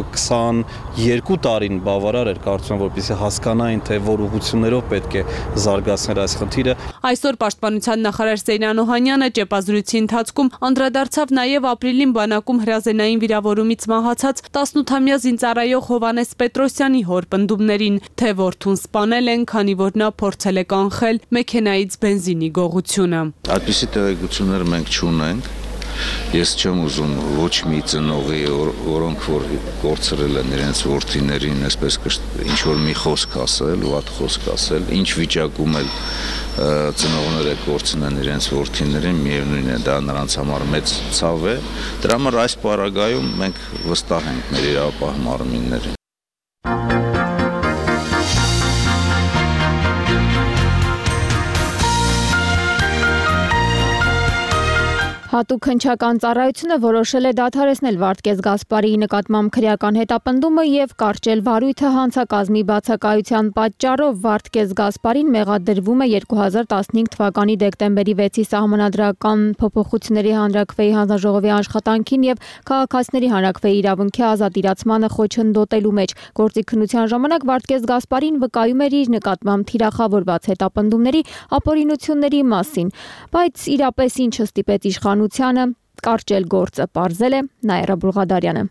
22 տարին բավարար էր կարծում եմ, որպեսզի հասկանային, թե որ ուղղություններով պետք է զարգացնել այս խնդիրը։ Այսօր պաշտպանության նախարար Սեյրան Օհանյանը ճեպազրույցի ընթացքում անդրադարձավ նաեւ ապրիլին բանակում հրազենային վիրավորումից մահացած 18-ամյա զինծառայող Հովհաննես Պետրոսյանի հոր պնդումներին, թե որդուն սպանել են, քանի որ նա փորձել է կանխել մեքենայից բենզինի գողությունը։ Այդպիսի տեղեկություններ մենք չունենք։ Ես չեմ ուզում ոչ մի ծնողի, որոնք որ կորցրել են իրենց որդիներին, այսպես ինչ որ մի խոսք ասել, վատ խոսք ասել, ինչ վիճակում էլ ծնողները կորցնեն իրենց որդիներին, միևնույն է, դա նրանց համար մեծ ցավ է։ Դրա համար այս պարագայում մենք վստահ ենք մեր իրավապահ մարմիններին։ Հատուկ հնչական ծառայությունը որոշել է դադարեցնել Վարդգես Գասպարիի նկատմամբ քրեական հետապնդումը եւ կարճել վարույթը հանցակազմի բացակայության պատճառով Վարդգես Գասպարին մեղադրվում է 2015 թվականի դեկտեմբերի 6-ի սահմանադրական փոփոխությունների հանրաքվեի հանձնաժողովի աշխատանքին եւ քաղաքացիների հանրաքվեի իրավունքի ազատ իրացմանը խոչընդոտելու մեջ։ Գործի քննության ժամանակ Վարդգես Գասպարին վկայում էր իր նկատմամբ թիրախավորված հետապնդումների ապօրինությունների մասին, բայց իրապես ինչը ստիպեց իշխանությանը կարճել գործը, պարզել է Նաիրա Բուլղադարյանը։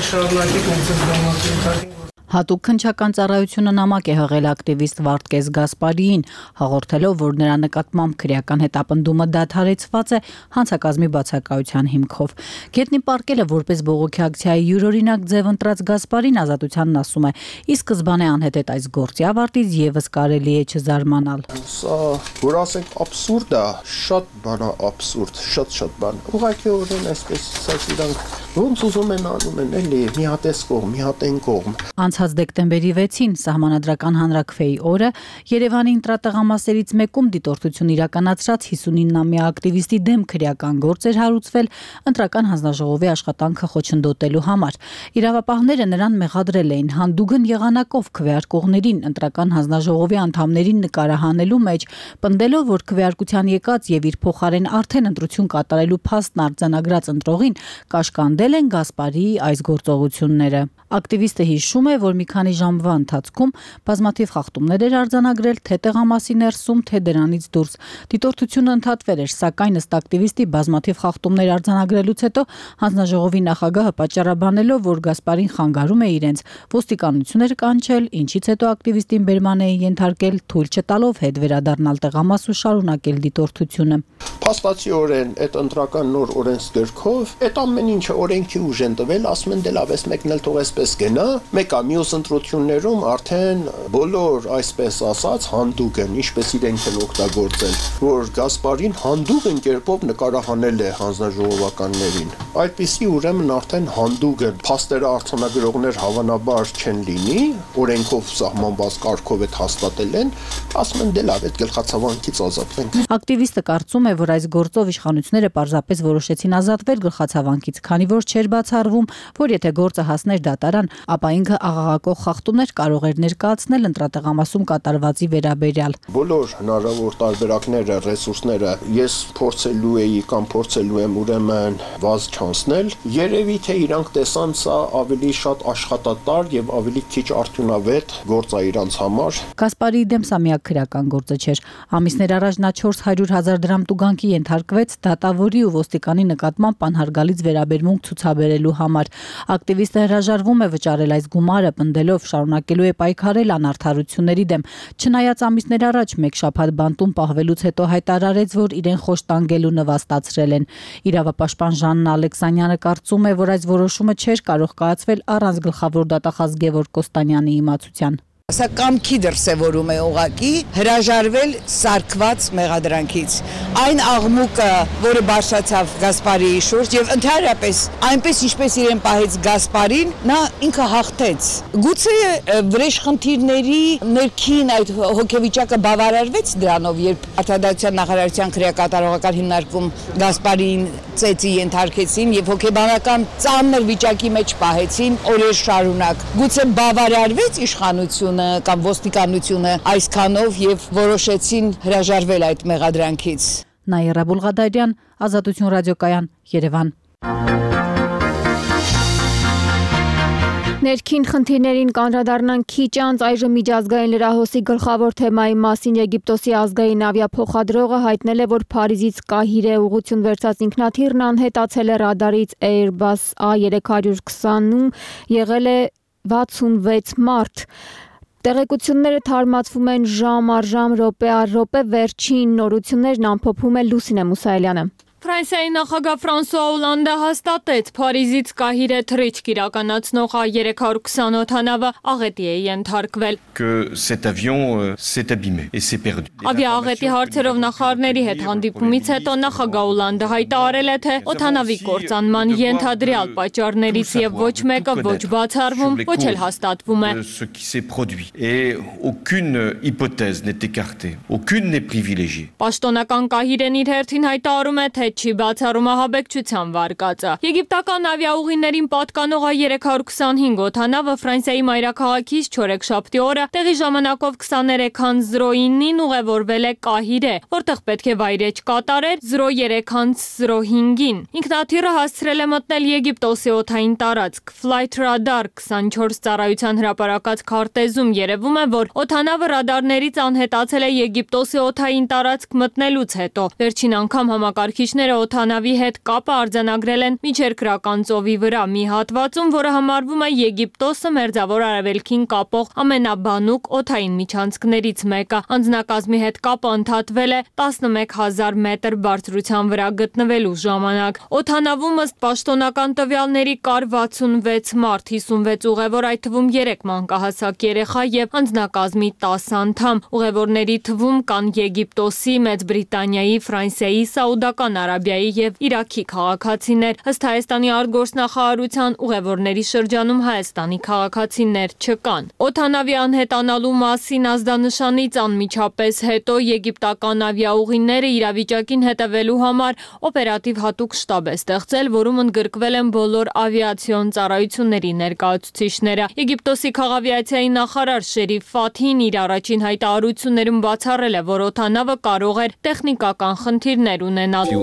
Հատուկ քննչական ծառայությունը նամակ է հղել ակտիվիստ Վարդգես Գասպարիին, հաղորդելով, որ նրա նկատմամբ քրեական հետապնդումը դադարեցված է հանցակազմի բացակայության հիմքով։ Գետնի պարկելը որպես բողոքի ակցիայի յուրօրինակ ձև ընտրած Գասպարին ազատությանն ասում է, ի սկզբանե անհետետ այս գործի ավարտից եւս կարելի է չզարմանալ։ Սա, որ ասենք աբսուրդ է, շատ բան է աբսուրդ, շատ բան։ Ուղղակիորեն այսպես ասած իրանք ոնց ուզում են անում են, էլի մի հատ էս կողմ, մի հատ այն կողմ։ Անցած դեկտեմբերի 6-ին սահմանադրական հանրաքվեի օրը Երևանի ինտրատղամասերից մեկում դիտորդություն իրականացրած 59-ամյա ակտիվիստի դեմ քրեական գործ էր հարուցվել ընտրական հանձնաժողովի աշխատանքը խոչընդոտելու համար։ Իրավապահները նրան մեղադրել էին հանդուգն եղանակով քվեարկողներին ընտրական հանձնաժողովի անդամներին նկարահանելու մեջ, պնդելով, որ քվեարկության եկած եւ իր փոխարեն արդեն ընտրություն կատարելու փաստն արձանագրած ընտրողին կաշկանդել են Գասպարիի այս գործողությունները։ Ակտիվիստը հիշում է, որ մի քանի ժամվա ընթացքում բազմաթիվ խախտումներ էր արձանագրել թե տեղամասի ներսում, թե դրանից դուրս։ Դիտորդությունը ընդհատվել էր, սակայն ըստ ակտիվիստի բազմաթիվ խախտումներ արձանագրելուց հետո հանձնաժողովի նախագահը պատճառաբանելով, որ Գասպարին խանգարում է իրենց, ոստիկանություն էր կանչել, ինչից հետո ակտիվիստին բերման էին ենթարկել, թույլ չտալով հետ վերադառնալ տեղամաս ու շարունակել դիտորդությունը։ Փաստացիորեն այդ ընտրական նոր օրենսգրքով այդ ամեն ինչը օրենքի ուժ են տվել, ասում են դե լավ էս մեկն էլ թող այսպես գնա, մեկը մյուս ընտրություններում արդեն բոլոր այսպես ասած հանդուգն, ինչպես իրենք են օգտագործել, որ Գասպարին հանդուգն կերպով նկարահանել է հանձնաժողովականներին։ Այդպիսի ուրեմն արդեն հանդուգն փաստերը արձանագրողներ հավանաբար չեն լինի, օրենքով սահմանված կարգով այդ հաստատել են, ասում են դե լավ այդ գլխացավանքից ազատվենք։ Ակտիվիստը կարծում է, որ այս գործով իշխանությունները պարզապես որոշեցին ազատվել գլխացավանքից, քանի որ չէր բացառվում, որ եթե գործը հասներ դատարան, ապա ինքը աղաղակող խախտումներ կարող էր ներկայացնել ընտրատեղամասում կատարվածի վերաբերյալ։ Բոլոր հնարավոր տարբերակները, ռեսուրսները ես փորձելու էի կամ փորձելու եմ ուրեմն վազ չանցնել։ Երևի թե իրանք տեսան սա ավելի շատ աշխատատար եւ ավելի քիչ արդյունավետ գործ է իրանց համար։ Գասպարիի դեմ սա միակ քրեական գործը չէր։ Ամիսներ առաջ նա 400,000 դրամ տուգանքի ենթարկվեց դատավորի ու ոստիկանի նկատմամբ անհարգալից վերաբերմունք ցուցաբերելու համար։ Ակտիվիստը հրաժարվում է վճարել այս գումարը, պնդելով շարունակելու է պայքարել անարդարությունների դեմ։ Չնայած ամիսներ առաջ մեկ շաբաթ բանտում պահվելուց հետո հայտարարեց, որ իրեն խոշտանգելու նվաստացրել են։ Իրավապաշտպան Ժաննա Ալեքսանյանը կարծում է, որ այս որոշումը չէր կարող կայացվել առանց գլխավոր դատախազ Գևորգ Կոստանյանի իմացության։ Սա կամքի դրսևորում է ուղղակի հրաժարվել սարկված մեղադրանքից։ Այն աղմուկը, որը բարձրացավ Գասպարիի շուրջ եւ ընդհանրապես այնպես ինչպես իրեն պահեց Գասպարին, նա ինքը հաղթեց։ Գուցե վրեժխնդիրների ներքին այդ հոգեվիճակը բավարարվեց դրանով, երբ Արտադրության նախարարության քրեակատարողական հիմնարկում Գասպարիին ծեծի ենթարկեցին եւ հոգեբանական ծանր վիճակի մեջ պահեցին օրեր շարունակ։ Գուցե բավարարվեց իշխանությունը կամ ոստիկանությունը այսքանով եւ որոշեցին հրաժարվել այդ մեղադրանքից։ Նաիրա Բուլղադարյան, Ազատություն ռադիոկայան, Երևան։ Ներքին խնդիրներին կանդրադառնան քիչ անց այժմ միջազգային լրահոսի գլխավոր թեմայի մասին Եգիպտոսի ազգային ավիափոխադրողը հայտնել է, որ Փարիզից Կահիրե ուղղություն վերցած ինքնաթիռն անհետացել է ռադարից Airbus A320-ում, եղել է 66 մարդ։ Տեղեկությունները թարմացվում են ժամ առ ժամ, րոպե առ րոպե, վերջին նորություններն ամփոփում է Լուսինե Մուսայելյանը։ Ֆրանսիայի նախագահ Ֆրանսուଆ Օլանդը հաստատեց Փարիզից Կահիրե թռիչք իրականացնող A320 օդանավը աղետի է ենթարկվել։ Ավիաաղետի հարցերով նախարարների հետ հանդիպումից հետո նախագահ Օլանդը հայտարարել է, թե օդանավի կործանման ենթադրյալ պատճառներից եւ ոչ մեկը ոչ բացառվում, ոչ էլ հաստատվում է։ Պաշտոնական Կահիրեն իր հերթին հայտարարում է, թե հետ չի բացառում ահաբեկչության վարկածը։ Եգիպտական ավիաուղիներին պատկանող 325 օդանավը Ֆրանսիայի մայրաքաղաքից չորեքշաբթի օրը տեղի ժամանակով 23:09-ին ուղևորվել է Կահիրե, որտեղ պետք է վայրէջք կատարեր 03:05-ին։ Ինքնաթիռը հասցրել է մտնել Եգիպտոսի օդային տարածք։ Flight Radar 24 ծառայության հրապարակած քարտեզում երևում է, որ օդանավը ռադարներից անհետացել է Եգիպտոսի օդային տարածք մտնելուց հետո։ Վերջին անգամ համակարգիչները օդանավի հետ կապը արձանագրել են միջերկրական ծովի վրա մի հատվածում, որը համարվում է Եգիպտոսը մերձավոր արևելքին կապող ամենաբանուկ օդային միջանցքներից մեկը։ Անձնակազմի հետ կապը ընդհատվել է 11000 մետր բարձրության վրա գտնվելու ժամանակ։ Օդանավում ըստ պաշտոնական տվյալների կար 66 մարդ, 56 ուղևոր, այդ թվում 3 մանկահասակ երեխա եւ անձնակազմի 10 անդամ։ Ուղևորների թվում կան Եգիպտոսի, Մեծ Բրիտանիայի, Ֆրանսիայի, Սաուդական Արաբիայի եւ Իրաքի քաղաքացիներ։ Ըստ Հայաստանի արտգործնախարարության ուղևորների շրջանում Հայաստանի քաղաքացիներ չկան։ Օդանավի անհետանալու մասին ազդանշանից անմիջապես հետո եգիպտական ավիաուղիները իրավիճակին հետևելու համար օպերատիվ հատուկ շտաբ է ստեղծել, որում ընդգրկվել են բոլոր ավիացիոն ծառայությունների ներկայացուցիչները։ Եգիպտոսի քաղավիացիայի նախարար Շերիֆ Ֆաթին իր առաջին հայտարարություններում բացառել է, որ օդանավը կարող էր տեխնիկական խնդիրներ ունենալ։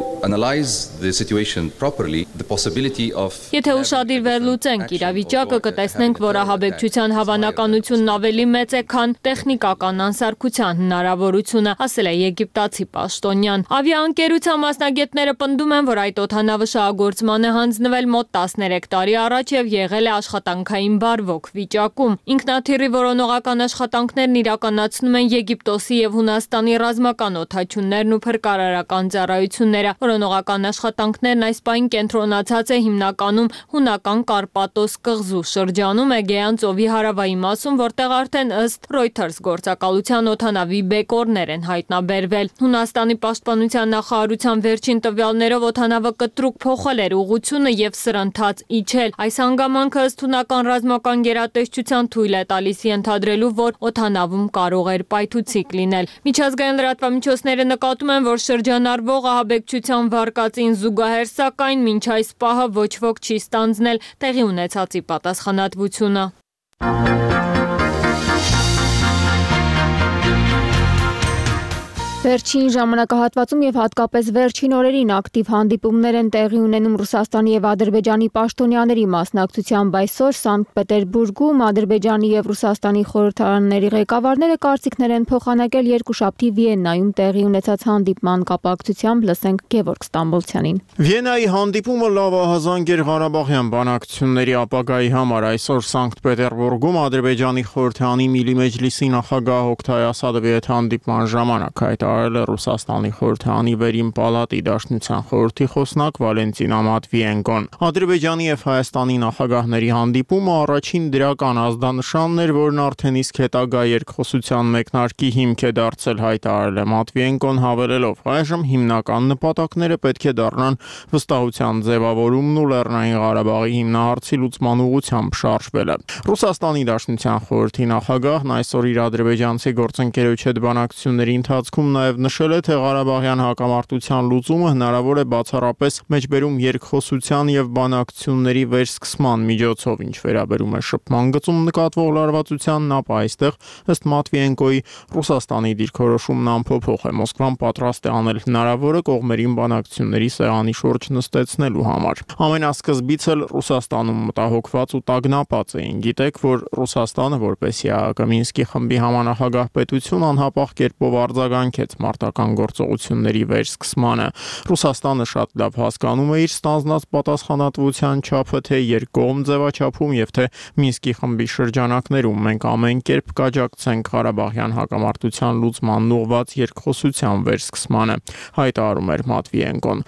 Եթե ուշադիր վերլուծենք իրավիճակը, կտեսնենք, որ ահաբեկչության հավանականությունն ավելի մեծ է, քան տեխնիկական անսարքության հնարավորությունը, ասել է եգիպտացի պաշտոնյան։ Ավիաընկերության մասնագետները պնդում են, որ այդ օդանավը շահագործման է հանձնվել մոտ 13 տարի առաջ եւ եղել է աշխատանքային բարվոք վիճակում։ Ինքնաթիռի որոնողական աշխատանքներն իրականացնում են Եգիպտոսի եւ Հունաստանի ռազմական օդաչուններն ու փրկարարական ծառայությունները։ Որոնողական աշխատանքներն այս պահին կենտրոնացած է հիմնականում հունական Կարպատոս կղզու շրջանում Էգեյան ծովի հարավային մասում, որտեղ արդեն ըստ Reuters գործակալության օդանավի բեկորներ են հայտնաբերվել։ Հունաստանի պաշտպանության նախարարության վերջին տվյալներով օդանավը կտրուկ փոխել էր ուղղությունը եւ սրընթաց իջել։ Այս հանգամանքը ըստ հունական ռազմական գերատեսչության թույլ է տալիս ենթադրելու, որ օդանավում կարող էր պայթուցիկ լինել։ Միջազգային լրատվամիջոցները նկատում են, որ շրջանառվող ահաբեկչության վարկածին զուգահեռ, սակայն մինչ այս պահը ոչ ոք չի ստանձնել տեղի ունեցածի պատասխանատվությունը։ Վերջին ժամանակահատվածում եւ հատկապես վերջին օրերին ակտիվ հանդիպումներ են տեղի ունենում Ռուսաստանի եւ Ադրբեջանի պաշտոնյաների մասնակցությամբ։ Այսօր Սանկտ Պետերբուրգում Ադրբեջանի եւ Ռուսաստանի խորհրդարանների ղեկավարները կարծիքներ են փոխանակել երկուշաբթի Վիեննայում տեղի ունեցած հանդիպման կապակցությամբ, լսենք Գևորգ Ստամբոլցյանին։ Վիեննայի հանդիպումը լավահազանգ էր Ղարաբաղյան բանակցությունների ապագայի համար։ Այսօր Սանկտ Պետերբուրգում Ադրբեջանի խորհրդարանի Միլի Մեջլիսի նախագահ Օկտայ Ասադովի հետ հանդիպման ժամանակ հայտարարել է Ռուսաստանի խորհրդարանի վերին պալատի դաշնության խորհրդի խոսնակ Վալենտինա Մատվիենկոն։ Ադրբեջանի եւ Հայաստանի նախագահների հանդիպումը առաջին դրական ազդանշանն էր, որն արդեն իսկ հետագա երկխոսության մեկնարկի հիմք է դարձել, հայտարարել է Մատվիենկոն, հավելելով. այժմ հիմնական նպատակները պետք է դառնան վստահության ձևավորումն ու Լեռնային Ղարաբաղի հիմնահարցի լուծման ուղղությամբ շարժվելը։ Ռուսաստանի դաշնության խորհրդի նախագահն այսօր իր ադրբեջանցի գործընկերոջ հետ բանակցությունների ընթացքում նաև նշել է, թե Ղարաբաղյան հակամարտության լուծումը հնարավոր է բացառապես մեջբերում երկխոսության եւ բանակցությունների վերսկսման միջոցով, ինչ վերաբերում է շփման գծում նկատվող լարվածությանն, ապա այստեղ ըստ Մատվիենկոյի Ռուսաստանի դիրքորոշումն անփոփոխ է։ Մոսկվան պատրաստ է անել հնարավորը կողմերին բանակցությունների սեղանի շուրջ նստեցնելու համար։ Ամենասկզբից էլ Ռուսաստանում մտահոգված ու տագնապած էին։ Գիտեք, որ Ռուսաստանը, որպեսզի ԱԱԿ Մինսկի խմբի համանախագահ պետություն անհապաղ կերպով արձագանքեց մարտական գործողությունների վերսկսմանը։ Ռուսաստանը շատ լավ հասկանում է իր ստանձնած պատասխանատվության չափը, թե երկկողմ ձևաչափում եւ թե Մինսկի խմբի շրջանակներում մենք ամեն կերպ կաջակցենք Ղարաբաղյան հակամարտության լուծմանն ուղղված երկխոսության վերսկսմանը, հայտարարում էր Մատվիենկոն։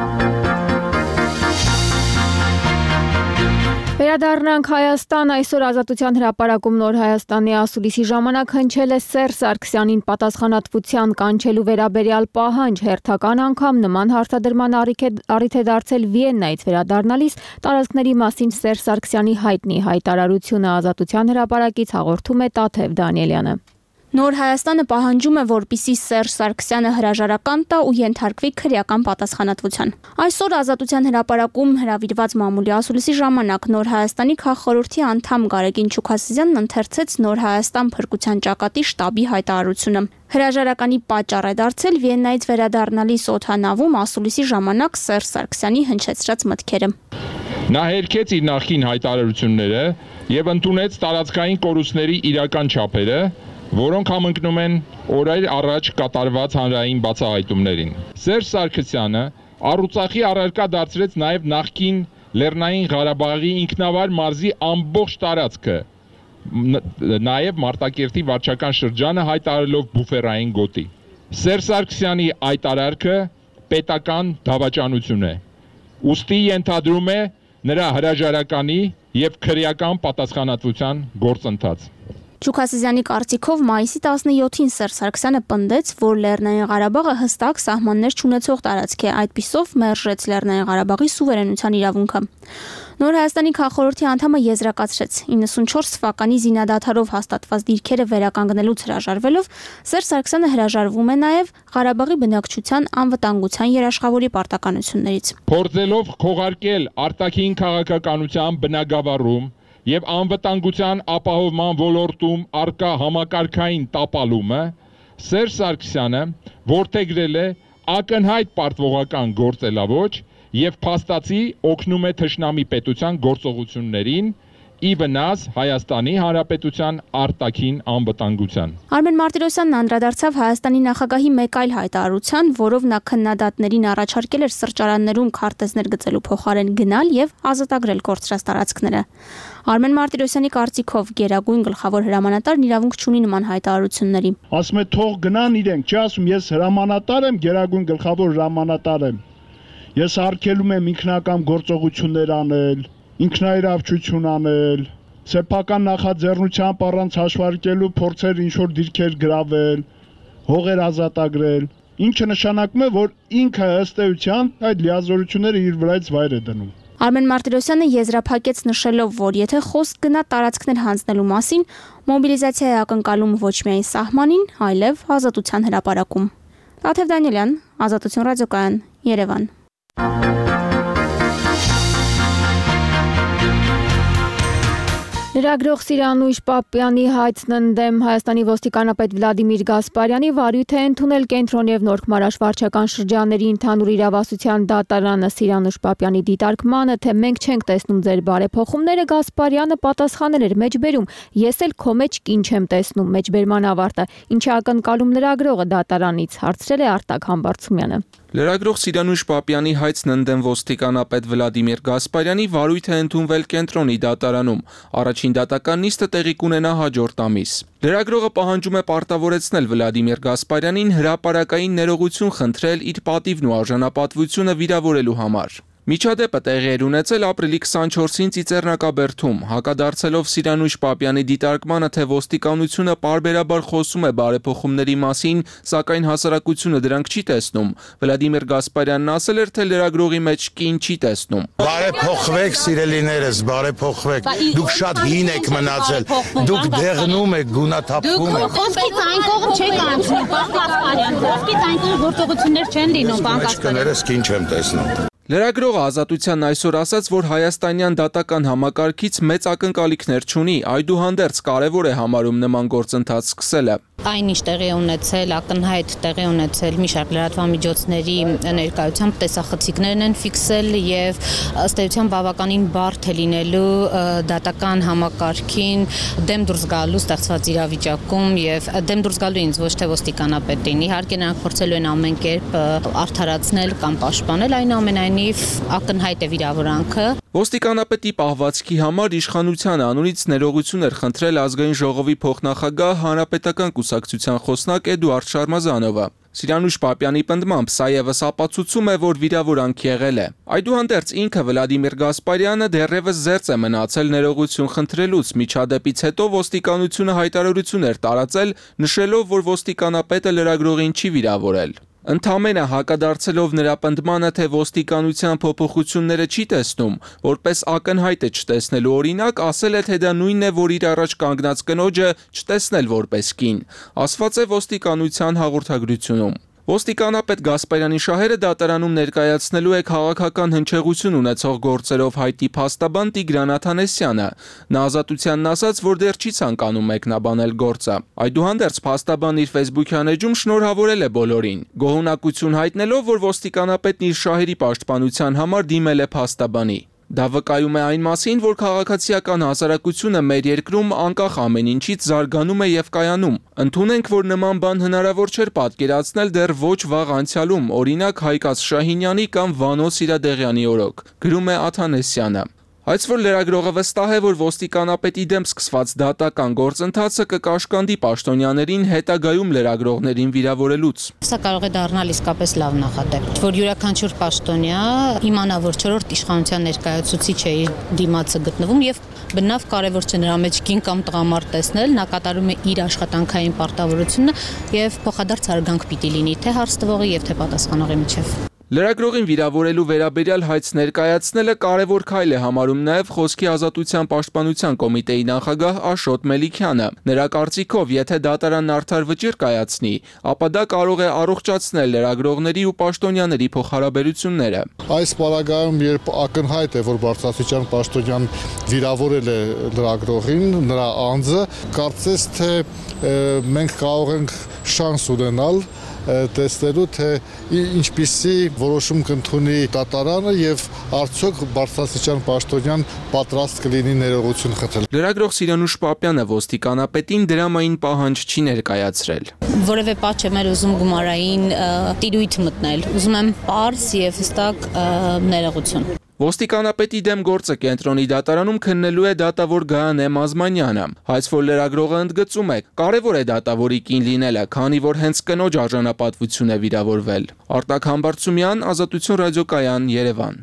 Վերադառնանք Հայաստան, այսօր Ազատության հրապարակում Նոր Հայաստանի ասուլիսի ժամանակ հնչել է Սերժ Սարգսյանին պատասխանատվության կանչելու վերաբերյալ պահանջ, հերթական անգամ նման հարցադրման առիթ է դարձել Վիեննայից վերադառնալիս տարածքների մասին Սերժ Սարգսյանի հայտնի հայտարարությունը։ Ազատության հրապարակից հաղորդում է Տաթև Դանիելյանը։ Նոր Հայաստանը պահանջում է, որպիսի Սերժ Սարգսյանը հրաժարական տա ու ենթարկվի քրեական պատասխանատվության։ Այսօր Ազատության հրապարակում հրավիրված մամուլի ասուլիսի ժամանակ Նոր Հայաստանի քաղխորհրդի անդամ Գարեգին Չուքասյանն ընթերցեց Նոր Հայաստան փրկության ճակատի շտաբի հայտարարությունը։ Հրաժարականի պատճառ է դարձել Վիեննայից վերադառնալիս օդանավում ասուլիսի ժամանակ Սերժ Սարգսյանի հնչեցրած մտքերը։ Նա հերքեց իր նախկին հայտարարությունները եւ ընդունեց տարածքային կորուստների իրական չափերը, որոնք համընկնում են օրեր առաջ կատարված հանրային բացահայտումներին։ Սերժ Սարգսյանը առուծախի առարկա դարձրեց նաև նախկին Լեռնային Ղարաբաղի ինքնավար մարզի ամբողջ տարածքը, նաև Մարտակերտի վարչական շրջանը հայտարարելով բուֆերային գոտի։ Սերժ Սարգսյանի այդ արարքը պետական դավաճանություն է։ Ուստի ենթադրում է նրա հրաժարականի եւ քրեական պատասխանատվության գործընթաց։ Չուքասյանի կարծիքով մայիսի 17-ին Սերժ Սարգսյանը պնդեց, որ Լեռնային Ղարաբաղը հստակ սահմաններ չունեցող տարածք է, այդպիսով մերժեց Լեռնային Ղարաբաղի սուվերենության իրավունքը։ Նոր Հայաստանի քաղխորհրդի անդամը եզրակացրեց 94 թվականի զինադադարով հաստատված դիրքերը վերականգնելուց հրաժարվելով Սերժ Սարգսյանը հրաժարվում է նաև Ղարաբաղի բնակչության անվտանգության երաշխավորի պարտականություններից։ Փորձելով քողարկել արտաքին քաղաքականության բնագավառում եւ անվտանգության ապահովման ոլորտում արկա համակարգային տապալումը Սերժ Սարգսյանը որդեգրել է ակնհայտ պարտվողական գործելավոճ եւ փաստացի օգնում է թշնամի պետության գործողություններին ի վնաս Հայաստանի Հանրապետության արտաքին անվտանգության։ Արմեն Մարտիրոսյանն անդրադարձավ Հայաստանի նախագահի մեկ այլ հայտարարության, որով նա քննադատներին առաջարկել էր սրճարաններում քարտեզներ գծելու փոխարեն գնալ եւ ազատագրել կորցրած տարածքները։ Արմեն Մարտիրոսյանի կարծիքով Գերագույն գլխավոր հրամանատարն իրավունք չունի նման հայտարարությունների։ Ասում է թող գնան իրենք, չի ասում ես հրամանատար եմ, Գերագույն գլխավոր հրամանատար եմ։ Ես արգելում եմ ինքնական գործողություններ անել, ինքնաիրավչություն անել, սեփական նախաձեռնությամբ առանց հաշվարկելու փորձեր ինչ-որ դիրքեր գրավել, հողեր ազատագրել, ինչը նշանակում է, որ ինքը ըստ էության այդ լիազորությունները իր վրայից վայր է դնում։ Արմեն Մարտիրոսյանը եզրափակեց նշելով, որ եթե խոսք գնա տարածքներ հանձնելու մասին, մոբիլիզացիա է ակնկալում ոչ միայն սահմանին, այլև Ազատության հրապարակում։ Տաթև Դանիելյան, Ազատություն ռադիոկայան, Երևան։ Լրագրող Սիրանույշ Պապյանի հայցն ընդդեմ Հայաստանի ոստիկանապետ Վլադիմիր Գասպարյանի վարույթ է ընդունել Կենտրոն եւ Նորք Մարաշ վարչական շրջանների ընդհանուր իրավասության դատարանը Սիրանույշ Պապյանի դիտարկմանը, թե մենք չենք տեսնում ձեր բարեփոխումները, Գասպարյանը պատասխանել էր մեջբերում. ես էլ քո մեջ կին չեմ տեսնում, մեջբերման ավարտը, ինչ է ակնկալում լրագրողը դատարանից, հարցրել է Արտակ Համբարձումյանը։ Լրագրող Սիրանույշ Պապյանի հայցն ընդդեմ ոստիկանապետ Վլադիմիր Գասպարյանի վարույթ է ընդունվել Կենտրոնի դատարանում։ Առաջին դատական նիստը տեղի կունենա հաջորդ ամիս։ Լրագրողը պահանջում է պարտավորեցնել Վլադիմիր Գասպարյանին հրապարակային ներողություն խնդրել իր պատիվն ու արժանապատվությունը վիրավորելու համար։ Միջադեպը տեղի էր ունեցել ապրիլի 24-ին Ծիծեռնակաբերդում, հակադարձելով Սիրանույշ Պապյանի դիտարկմանը, թե ոստիկանությունը պարբերաբար խոսում է բարեփոխումների մասին, սակայն հասարակությունը դրանք չի տեսնում։ Վլադիմիր Գասպարյանն ասել էր, թե լրագրողի մեջ կին չի տեսնում։ Բարեփոխվեք, սիրելիներս, բարեփոխվեք։ Դուք շատ հին եք մնացել։ Դուք դեղնում եք, գունաթափվում եք։ Խոսքից այն կողմ չեք անցնում, պարոն Գասպարյան, խոսքից այն կողմ գործողություններ չեն լինում, պարոն Գասպարյան։ Կներես կին չեմ տեսնում։ Լրագրողը Ազատության այսօր ասաց, որ հայաստանյան դատական համակարգից մեծ ակնկալիքներ չունի, այդուհանդերձ կարևոր է համարում նման գործընթաց սկսելը։ Այնինչ տեղի ունեցել, ակնհայտ տեղի ունեցել մի շարք լրատվամիջոցների ներկայությամբ տեսախցիկներն են ֆիքսել եւ ըստ էության բավականին բարդ է լինելու դատական համակարգին դեմ դուրս գալու ստեղծված իրավիճակում եւ դեմ դուրս գալու ինձ ոչ թե ոստիկանապետին։ Իհարկե նրանք փորձելու են ամեն կերպ արդարացնել կամ պաշտպանել, այնուամենայնիվ ակնհայտ է վիրավորանքը։ Ոստիկանապետի պահվածքի համար իշխանության անունից ներողություն էր խնդրել ազգային ժողովի փոխնախագահ հանրապետական կուսակցության խոսնակ Էդուարդ Շարմազանովը։ Սիրանույշ Պապյանի պնդմամբ սա ևս ապացուցում է, որ վիրավորանք եղել է։ Այդուհանդերձ ինքը Վլադիմիր Գասպարյանը դեռևս զերծ է մնացել ներողություն խնդրելուց, միջադեպից հետո ոստիկանությունը հայտարարություն էր տարածել, նշելով, որ ոստիկանապետը լրագրողին չի վիրավորել։ Ընդամենը հակադարձելով նրա պնդմանը, թե ոստիկանության փոփոխությունները չի տեսնում, որպես ակնհայտ է չտեսնելու օրինակ, ասել է, թե դա նույնն է, որ իր առաջ կանգնած կնոջը չտեսնել որպես կին, ասված է ոստիկանության հաղորդագրությունում։ Ոստիկանապետ Գասպարյանի շահերը դատարանում ներկայացնելու է քաղաքական հնչեղություն ունեցող գործերով հայտնի փաստաբան Տիգրան Աթանեսյանը։ Նա ազատությանն ասաց, որ դեռ չի ցանկանում մեկնաբանել գործը։ Այդուհանդերձ փաստաբանն իր Facebook-յան էջում շնորհավորել է բոլորին, գոհունակություն հայտնելով, որ ոստիկանապետն իր շահերի պաշտպանության համար դիմել է փաստաբանի։ Դա վկայում է այն մասին, որ քաղաքացիական հասարակությունը մեր երկրում անկախ ամեն ինչից զարգանում է եւ կայանում։ Ընդունենք, որ նման բան հնարավոր չէր պատկերացնել դեռ ոչ վաղ անցյալում, օրինակ Հայկաց Շահինյանի կամ Վանո Սիրադեղյանի օրոք, գրում է Աթանեսյանը։ Այս որ լրագրողը վստահ է, որ ոստիկանապետի դեմ սկսված դատական գործընթացը կկաշկանդի պաշտոնյաներին հետագայում լրագրողներին վիրավորելուց։ Սա կարող է դառնալ իսկապես լավ նախադեպ, որ յուրաքանչյուր պաշտոնյա իմանա, որ 4-րդ իշխանության ներկայացուցիչ է իր դիմացը գտնվում եւ բնավ կարևոր չէ նրա մեջ կին կամ տղամարդ տեսնել, նա կատարում է իր աշխատանքային պարտավորությունը եւ փոխադարձ հարգանք պիտի լինի թե հարց տվողի եւ թե պատասխանողի միջեւ։ Լրագրողին վիրավորելու վերաբերյալ հայց ներկայացնելը կարևոր քայլ է համարում նաև Խոսքի ազատության պաշտպանության կոմիտեի նախագահ Աշոտ Մելիքյանը։ Նրա կարծիքով, եթե դատարանն արդար վճիռ կայացնի, ապա դա կարող է առողջացնել լրագրողների ու պաշտոնյաների փոխհարաբերությունները։ Այս պարագայում, երբ ակնհայտ է, որ բարձրաստիճան պաշտոնյան վիրավորել է լրագրողին, նրա անձը, կարծես թե մենք կարող ենք շանս ունենալ տեսնելու, թե ինչպիսի որոշում կընդունի դատարանը եւ արդյոք բարձրաստիճան պաշտոնյան պատրաստ կլինի ներողություն խնդրել։ Լրագրող Սիրանուշ Պապյանը ոստիկանապետին դրամային պահանջ չի ներկայացրել։ Որևէ պահ չեմ ուզում գումարային տիրույթ մտնել, ուզում եմ պարզ եւ հստակ ներողություն։ Ոստիկանապետի դեմ գործը կենտրոնի դատարանում քննելու է դատավոր Գայանե Մազմանյանը, հայց որ լրագրողը ընդգծում է, կարևոր է դատավորի կին լինելը, քանի որ հենց կնոջ արժանապատվություն է վիրավորվել։ Արտակ Համբարձումյան, Ազատություն ռադիոկայան, Երևան։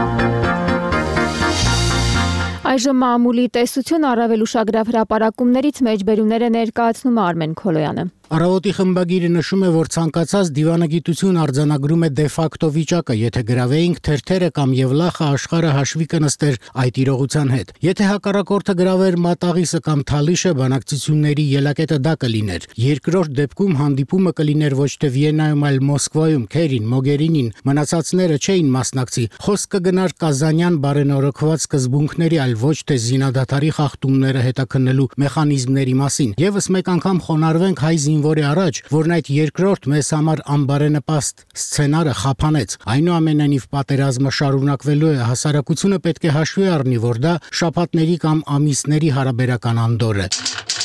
Այժմ մամուլի տեսություն առավել ուշագրավ հրապարակումներից մեջբերումները ներկայացնում է Արմեն Քոլոյանը։ Առավոտի խմբագիրը նշում է, որ ցանկացած դիվանագիտություն արձանագրում է դեֆակտո վիճակը, եթե գրավեինք թերթերը կամ Եվլախը աշխարհը հաշվի կնստեր այդ իրողության հետ։ Եթե հակառակորդը գրավեր Մատաղիսը կամ Թալիշը, բանակցությունների ելակետը դա կլիներ։ Երկրորդ դեպքում հանդիպումը կլիներ ոչ թե Վիեննայում, այլ Մոսկվայում, Քերին, Մոգերինին, մնացածները չէին մասնակցի։ Խոսքը գնար Կազանյան բարենորոգված սկզբունքների, այլ ոչ թե զինադադարի խախտումները հետաքննելու մեխանիզմների մասին։ Եվս մեկ անգամ խոնարհվենք հայ զինվորի առաջ, որն այդ երկրորդ մեզ համար անբարենպաստ սցենարը խափանեց։ Այնուամենայնիվ պատերազմը շարունակվելու է, հասարակությունը պետք է հաշվի առնի, որ դա շաբաթների կամ ամիսների հարաբերական անդորր է։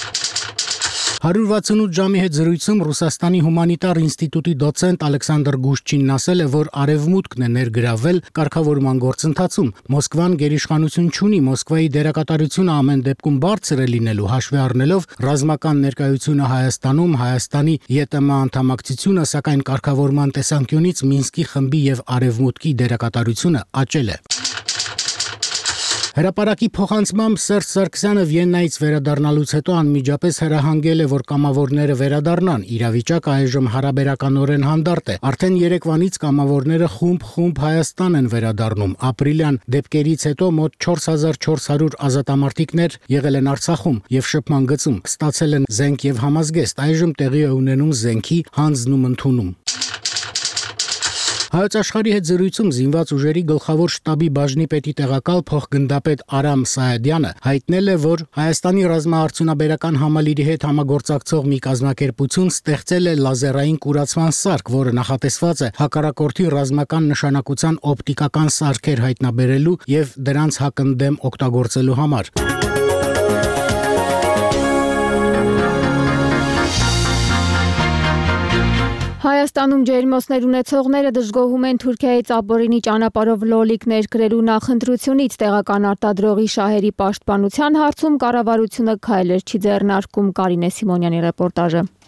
168 ժամի հետ զրույցում Ռուսաստանի հումանիտար ինստիտուտի դոցենտ Ալեքսանդր Գուշչինն ասել է, որ արևմուտքն է ներգրավել կարգավորման գործընթացում։ Մոսկվան գերիշխանություն չունի, Մոսկվայի դերակատարությունը ամեն դեպքում բարձր է լինելու, հաշվի առնելով ռազմական ներկայությունը Հայաստանում, Հայաստանի ԵՏՄ անդամակցությունը, սակայն կարգավորման տեսանկյունից Մինսկի խմբի եւ արևմուտքի դերակատարությունը աճել է։ Հրապարակի փոխանցմամբ Սերժ Սարգսյանը Վիեննայից վերադառնալուց հետո անմիջապես հրահանգել է, որ կամավորները վերադառնան։ Իրավիճակը այժմ հարաբերականորեն հանդարտ է։ Արդեն երեկվանից կամավորները խումբ Հայաստան են վերադառնում։ Ապրիլյան դեպքերից հետո մոտ 4400 ազատամարտիկներ եղել են Արցախում եւ շփման գծում, ստացել են զենք եւ համազգեստ։ Այժմ տեղի է ունենում զենքի հանձնում ընդունում։ Հայոց աշխարհի հետ զրույցում զինված ուժերի գլխավոր շտաբի բաժնի պետի տեղակալ փոխգնդապետ Արամ Սայադյանը հայտնել է, որ Հայաստանի ռազմաարդյունաբերական համալիրի հետ համագործակցող մի կազմակերպություն ստեղծել է լազերային կուրացման սարք, որը նախատեսված է հակառակորդի ռազմական նշանակության օպտիկական սարքեր հայտնաբերելու եւ դրանց հակընդդեմ օգտագործելու համար։ Հայաստանում ջերմոցներ ունեցողները դժգոհում են Թուրքիայից ապօրինի ճանապարհով լոլիկ ներկրելու նախընտրությունից տեղական արտադրողի շահերի պաշտպանության հարցում կառավարությունը քայլեր չի ձեռնարկում։ Կարինե Սիմոնյանի ռեպորտաժը։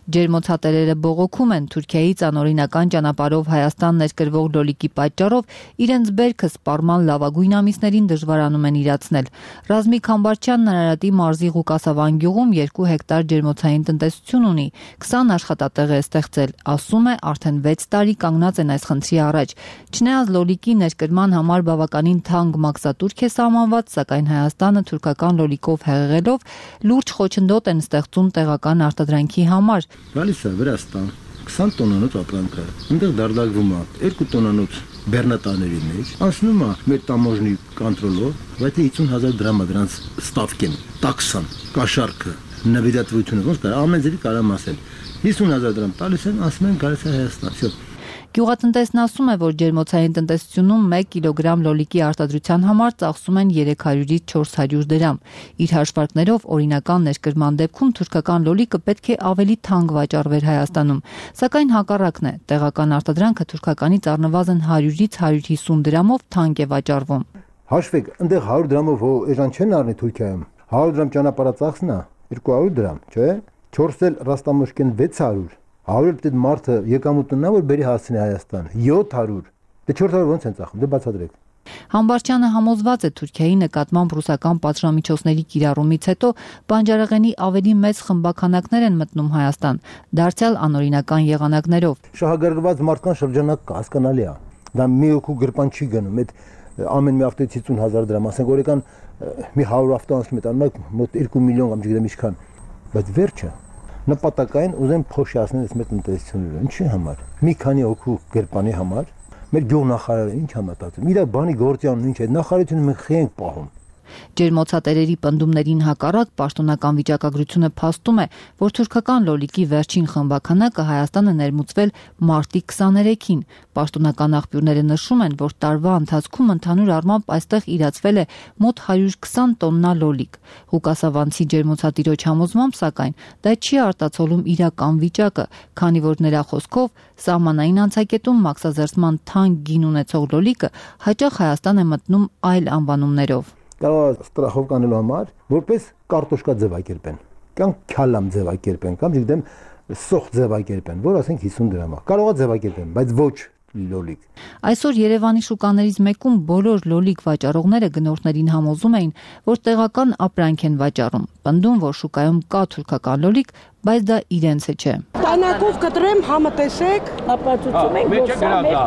Ջերմոցատերերը բողոքում են Թուրքիայից անօրինական ճանապարհով Հայաստան ներկրվող լոլիկի պատճառով իրենց բերքը սպառման լավագույն ամիսներին դժվարանում են իրացնել։ Ռազմիկ Համբարձյանն Արարատի մարզի Ղուկասավան գյուղում 2 հեկտար ջերմոցային տնտեսություն ունի, 20 աշխատատեղ է ստեղծել, ասում է արդեն 6 տարի կանգնած են այս խնդրի առաջ։ Չնայած լոլիկի ներկրման համար բավականին թանկ մաքսատուրք է սահմանված, սակայն Հայաստանը թուրքական լոլիկով հեղեղելով լուրջ խոչընդոտ են ստեղծում տեղական արտադրանքի համար։ Գալիս է Վրաստան 20 տոնանոց ապրանքը, այնտեղ դարդագվում է 2 տոնանոց բեռնատարների մեջ, անցնում է մեր տամոժնի կոնտրոլով, բայց 50,000 դրամ է դրանց ստավկեն, տաքսան, կաշառքը, նվիրատվությունը, ոնց կար, ամեն ձևի կարամ ասել, 50,000 դրամ տալիս են, ասում են գալիս է Հայաստան, всё։ Գյուղատնտեսն ասում է, որ ջերմոցային տնտեսությունում 1 կիլոգրամ լոլիկի արտադրության համար ծախսում են 300-ից 400 դրամ։ Իր հաշվարկներով օրինական ներկրման դեպքում թուրքական լոլիկը պետք է ավելի թանկ վաճառվեր Հայաստանում, սակայն հակառակն է, տեղական արտադրանքը թուրքականից առնվազն 100-ից 150 դրամով թանկ է վաճառվում։ Հաշվեք, այնտեղ 100 դրամով էժան չեն առնի Թուրքիայում։ 100 դրամ ճանապարհածախսն է 200 դրամ, չէ՞։ 4 էլ ռաստամոշկեն 600 100 դե մարդը եկամուտն նա որ բերի հասցնի Հայաստան 700 դե 400 ոնց են ծախում դե բացատրեք։ Համբարձյանը համոզված է Թուրքիայի նկատմամբ ռուսական պատժամիջոցների կիրառումից հետո բանջարեղենի ավելի մեծ խմբաքանակներ են մտնում Հայաստան, դարձյալ անօրինական եղանակներով։ Շահագրգռված մարդկանց շրջանակ կա, հասկանալի է։ Դա մի օքու գրպան չի գնում, այդ ամեն մի ավտոյից 50,000 դրամ, ասենք օրական մի 100 ավտո անցնում է, տանում մոտ 2 միլիոն կամ չգիտեմ ինչքան, բայց վերջը նպատակային ուզեն փոշիացնել այս մեր տնտեսությունները, ինչի համար։ Մի քանի օքու գրպանի համար, մեր գյուղնախարարը ինչ համատացում։ Իր բանի գործյանն ինչ է, նախարարությունը մենք խի ենք պահում։ Ջերմոցատերերի պնդումներին հակառակ պաշտոնական վիճակագրությունը փաստում է, որ թուրքական լոլիկի վերջին խմբականակը Հայաստանը ներմուծվել մարտի 23-ին։ Պաշտոնական աղբյուրները նշում են, որ տարվա ընթացքում ընդհանուր առմամբ այստեղ իրացվել է մոտ 120 տոննա լոլիկ։ Ղուկասավանցի ջերմոցատիրոջ համոզմամբ, սակայն, դա չի արտացոլում իրական վիճակը, քանի որ նրա խոսքով սահմանային անցակետում մաքսազերծման թանկ գին ունեցող լոլիկը հաճախ Հայաստան է մտնում այլ անվանումներով։ Կարող է ստրախովկանելու համար որպես կարտոշկա ձևակերպեն կամ քյալամ ձևակերպեն կամ չգիտեմ սոխ ձևակերպեն, որ ասենք 50 դրամ է։ Կարող է ձևակերպեն, բայց ոչ լոլիկ։ Այսօր Երևանի շուկաներից մեկում բոլոր լոլիկ վաճառողները գնորդներին համոզում էին, որ տեղական ապրանք են վաճառում, պնդում, որ շուկայում կա թուրքական լոլիկ, բայց դա իրենցը չէ։ Տանակով կտրեմ, համը տեսեք, ապացուցում ենք, որ սա մեր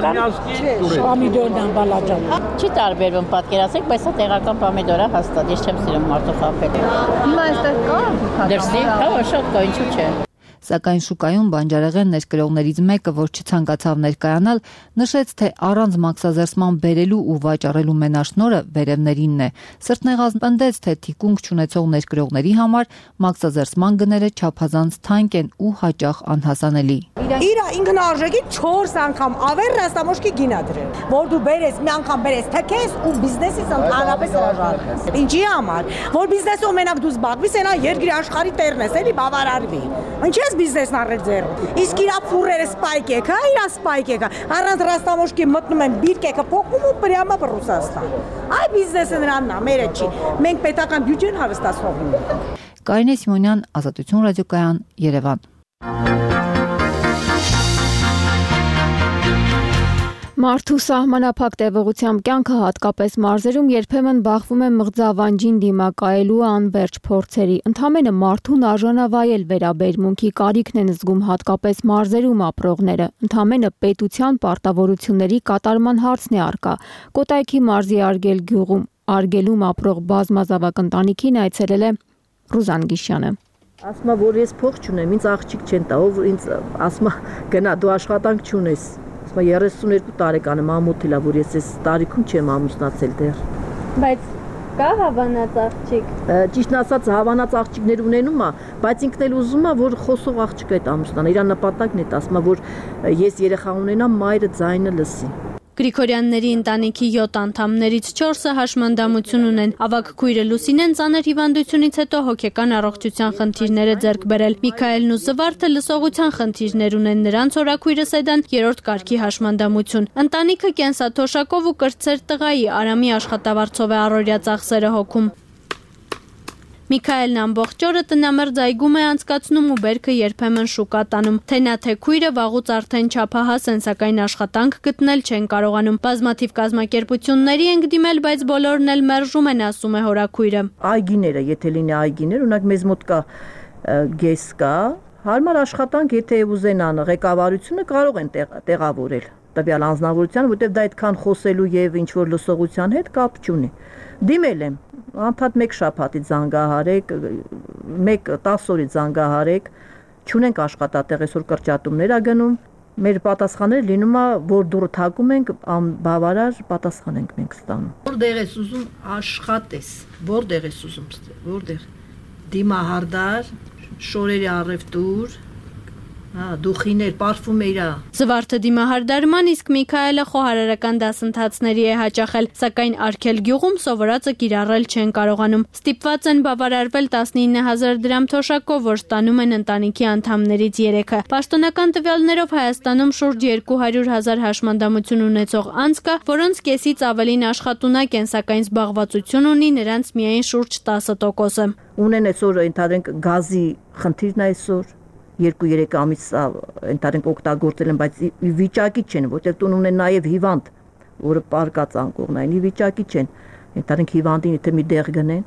տեղական պամիդորն բալաջան։ Չի տարբերվում, պատկերացեք, բայց սա տեղական պամիդոր է հաստատ, ես չեմ սիրում մարդու խաբել։ Հիմա այստեղ կա դրսի, հա, շատ կա, ինչու՞ չէ։ Սակայն շուկայում բանջարեղեն ներկրողներից մեկը, որ չցանկացավ ներկայանալ, նշեց, թե առանց մաքսազերծման բերելու ու վաճառելու մենաշնորհը վերևներինն է։ Սրտնեղազն պնդեց, թե թիկունք չունեցող ներկրողների համար մաքսազերծման գները չափազանց թանկ են ու հաճախ անհասանելի։ Իր ինքնարժեքի 4 անգամ ավեր ռաստամոշկի գինա դրել, որ դու բերես, մի անգամ բերես, թքես ու բիզնեսից ընդհանրապես հրաժարվես։ Ինչի համար, որ բիզնեսով մենակ դու զբաղվես, այնա երկրի աշխարհի տերն ես, էլի բավարարվի։ Ինչ ես բիզնեսն առել ձեռը։ Իսկ իր ֆուրերը սպայկեք, հա, իր սպայկեկը, առանց ռաստամոշկի մտնում են բիրկեկը փոխում ու պրյամա Ռուսաստան։ Այ բիզնեսը նրանն է, մերը չի։ Մենք պետական բյուջեն հարստացնում ենք։ Կարինե Սիմոնյան, Ազատություն ռադիոկայան, Երևան։ Մարդու սահմանափակ տևողությամբ կյանքը հատկապես մարզերում երբեմն բախվում է մղձավանջին դիմակայելու անվերջ փորձերի։ Ընդամենը մարդուն արժանավայել վերաբերմունքի կարիքն են զգում հատկապես մարզերում ապրողները։ Ընդամենը պետության պարտավորությունների կատարման հարցն է առկա։ Կոտայքի մարզի Արգել գյուղում Արգելում ապրող բազմազավակ ընտանիքին այցելել է Ռուզան Գիշյանը։ Ասում է, որ ես փող չունեմ, ինձ աղջիկ չեն տա, ով ինձ ասում է, գնա դու աշխատանք չունես։ 32 տարեկան եմ, ամոթիլ է, որ ես այս տարիքում չեմ ամուսնացել դեռ։ Բայց կա հավանած աղջիկ։ Ճիշտն ասած հավանած աղջիկներ ունենում է, բայց ինքն էլ ուզում է, որ խոսող աղջիկ այդ ամուսնան։ Իր նպատակն է, ասում է, որ ես երեխա ունենամ, մայրը ձայնը լսի։ Գրիգորյանների ընտանիքի 7 անդամներից 4-ը հաշմանդամություն ունեն։ Ավագ քույրը Լուսինեն ծանր հիվանդությունից հետո հոգեկան առողջության խնդիրներ է ձեռք բերել։ Միքայելն ու Զվարթը լսողության խնդիրներ ունեն, նրանց օրաքույրը Սեդան 3-րդ կարգի հաշմանդամություն։ Ընտանիքը կենսաթոշակով ու կրտսեր տղայի Արամի աշխատավարձով է առօրյա ծախսերը հոգում։ Միքայելն ամբողջ օրը տնամերձ այգում է անցկացնում ու բերքը երբեմն շուկա տանում։ Թե նա թե քույրը վաղուց արդեն չափահաս են, սակայն աշխատանք գտնել չեն կարողանում։ Բազմաթիվ կազմակերպությունների ենք դիմել, բայց բոլորն էլ մերժում են, ասում է հորաքույրը։ Այգիները, եթե լինի այգիներ, օրինակ մեզ մոտ կա գես կա, հարմար աշխատանք, եթե ուզենան ղեկավարությունը կարող են տեղավորել տվյալ անձնավորության, որտեղ դա այդքան խոսելու եւ ինչ որ լսողության հետ կապ չունի։ Դիմել եմ, անդադ 1 շաբաթից զանգահարեք, 10 օրից զանգահարեք, չունենք աշխատատեղ, այսօր կրճատումներ ա գնում, մեր պատասխանները լինում է, որ դուրը թակում ենք, բավարար պատասխան ենք մենք ստանում։ Որտեղ ես ուզում աշխատես, որտեղ ես ուզում, որտեղ դիմահարդար, շորերի առևտուր, դուխիներ, պարֆումերա։ Զվարթը դիմահարդարման, իսկ Միքայելը խոհարարական դասընթացների է հաճախել, սակայն Արգել գյուղում սովորածը կիրառել չեն կարողանում։ Ստիպված են բավարարվել 19,000 դրամ թոշակով, որ ստանում են ընտանիքի անդամներից 3-ը։ Պաշտոնական տվյալներով Հայաստանում շուրջ 200,000 հաշմանդամություն ունեցող անձ կա, որոնց կեսից ավելին աշխատունակ են, սակայն զբաղվածություն ունի նրանց միայն շուրջ 10%-ը։ Ունեն այսօր ընդհանրենք գազի խնդիրն է այսօր 2-3 ամիս ընդհանրենք օգտագործել են, բայց վիճակի չեն, որտեղ տուն ունեն նաև հիվանդ, որը պարկած անկողնային վիճակի չեն։ Ընդհանրենք հիվանդին եթե մի դեղ գնեն,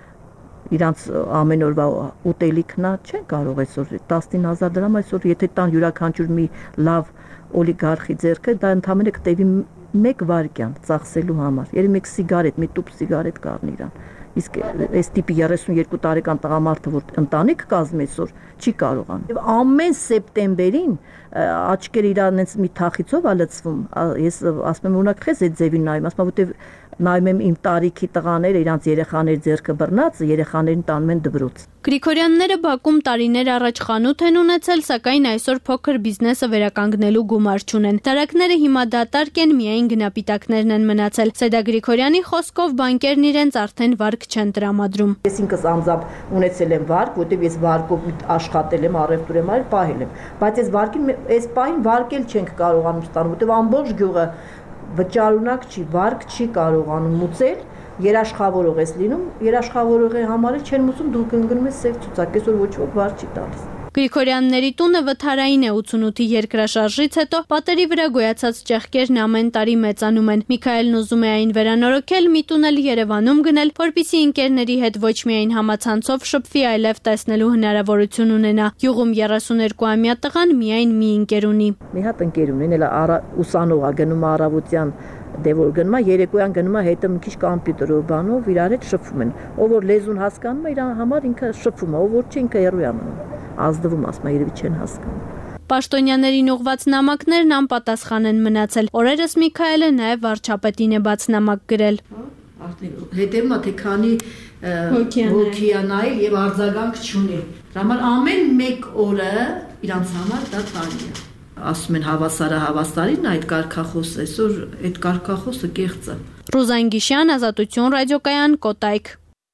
իրանց ամեն օրվա ուտելիքնա չեն կարող այսօր 19,000 դրամ այսօր եթե տան յուրաքանչյուր մի լավ օլիգարխի ձեռքը դա ընդհանրապես կտևի 1 վայրկյան ծախսելու համար։ Երբ մեկ սիգարետ, մի տուփ սիգարետ կառնի իրան։ Իսկ այս տիպի 32 տարեկան տղամարդը, որ ընտանիք կազմի այսօր, չի կարողանում։ Եվ ամեն սեպտեմբերին աչքերը իրան մի թախիցով ա լցվում։ Ես ասում եմ, օրինակ խես այդ ձևին նայում, ասում եմ, որտեվ նայում եմ իմ տարիքի տղաները, իրանց երեխաների ձեռքը բռնած, երեխաներին տանում են դպրոց։ Գրիգորյանները Բաքում տարիներ առաջ խանութ են ունեցել, սակայն այսօր փոքր բիզնեսը վերականգնելու գումար չունեն։ Դարակները հիմա դատարկ են, միայն գնապիտակներն են մնացել։ Սեդա Գրիգորյանի խոսքով բանկերն իրենց արդեն վարկ չեն տրամադրում։ Ես ինքս անձամբ ունեցել եմ վարկ, որտեղ ես վարկով աշխատել եմ, առևտուր եմ արել, պահել եմ։ Բայց այս վարկին այս պահին վարկել չենք կարողանում ստանում, որտեղ ամբողջ գյուղը վճարունակ չի, վարկ չի կարողանում մուծել, երաշխավորող ես լինում, երաշխավորողի համար չեն մուծում, դու կընկնում ես սև ցուցակ, այսօր ոչ ոք վարկ չի տալիս։ Գրիգորյանների տունը վթարային է 88-ի երկրաշարժից հետո պատերի վրա գոյացած ճեղքերն ամեն տարի մեծանում են։ Միքայելն ուզում է այն վերանորոգել, մի տուն էլ Երևանում գնել, որպեսզի ընկերների հետ ոչ միայն համացանցով շփվի, այլև տեսնելու հնարավորություն ունենա։ Գյուղում 32-ամյա տղան միայն մի ընկեր ունի։ Մի հատ ընկեր ունեն, էլ ուսանող է գնում առավոտյան դե որ գնում է երեկոյան գնում է հետը մի քիչ կոմպյուտերով բանով իրար հետ շփվում են։ Ով որ լեզուն հասկանում է, իր համար ինքը շփվում է, ով որ չի ինքը հեռու է մնում։ Ազդվում ասում է, երևի չեն հասկանում։ Պաշտոնյաներին ուղված նամակներն անպատասխան են մնացել։ Օրերս Միքայելը նաև վարչապետին է բաց նամակ գրել։ Հետևում է թե քանի հոգիանայել եւ արձագանք չունի։ Դրա համար ամեն 1 օրը իրանց համար դա տալի է։ Ասում են հավասարը հավասարին այդ կարգախոսը, այսօր այդ կարգախոսը կեղծ է։ Ռուզան Գիշյան, Ազատություն ռադիոկայան, Կոտայք։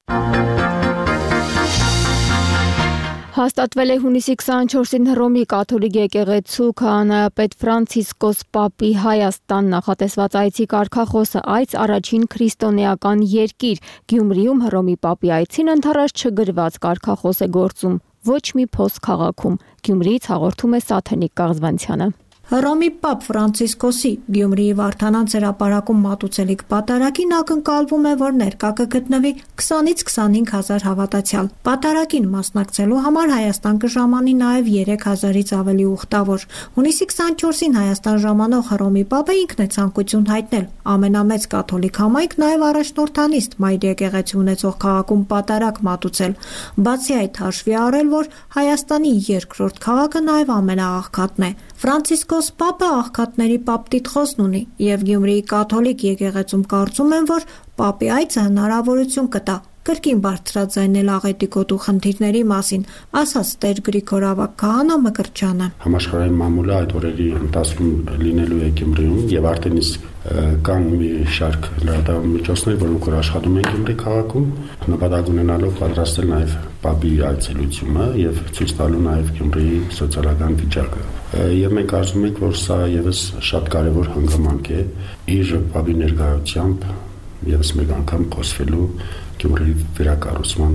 Հաստատվել է հունիսի 24-ին Հռոմի կաթոլիկ եկեղեցու քահանայապետ Ֆրանցիսկոս Պապի Հայաստան նախատեսված այցի կարգախոսը, այց առաջին քրիստոնեական երկիր։ Գյումրիում Հռոմի Պապի այցին ընդառաջ չգրված կարգախոս է գործում, ոչ մի փոս քաղաքում։ Գյումրիից հաղորդում է Սաթենիկ Կաղզվանցյանը։ Հռոմի Պապ Ֆրանցիսկոսի Գյումրիի Վարդանանց հրապարակում մատուցելիք պատարագին ակնկալվում է, որ ներկա կգտնվի 20-ից 25,000 հավատացյալ։ Պատարագին մասնակցելու համար Հայաստան կժամանի նաև 3,000-ից ավելի ուխտավոր։ Հունիսի 24-ին Հայաստան ժամանող Հռոմի Պապը ինքն է ցանկություն հայտնել ամենամեծ կաթոլիկ համայնք նաև առաջնորդանիստ Մայր եկեղեցի ունեցող քաղաքում պատարագ մատուցել։ Բացի այդ հաշվի առել, որ Հայաստանի երկրորդ քաղաքը նաև ամենաաղքատն է։ Ֆրանցիսկոս Պապը աղքատների պապ տիտղոսն ունի եւ Գյումրիի կաթոլիկ եկեղեցում կարծում են, որ Պապի այցը հնարավորություն կտա կրկին բարձրաձայնել աղետի գոտու խնդիրների մասին, ասաց Տեր Գրիգոր Ավագ քահանա Մկրտչյանը։ Համաշխարհային մամուլը այդ օրերի ընթացքում լինելու է Գյումրիում եւ արդեն իսկ կան մի շարք լրատվամիջոցներ, որոնք որ աշխատում են Գյումրի քաղաքում, նպատակ ունենալով պատրաստել նաեւ Պապի այցելությունը եւ ցույց տալու նաեւ Գյումրիի սոցիալական վիճակը։ Եվ մենք կարծում ենք, որ սա եւս շատ կարեւոր հանգամանք է իր Պապի ներկայությամբ եւս մեկ անգամ խոսվելու Գյումրիի վերակառուցման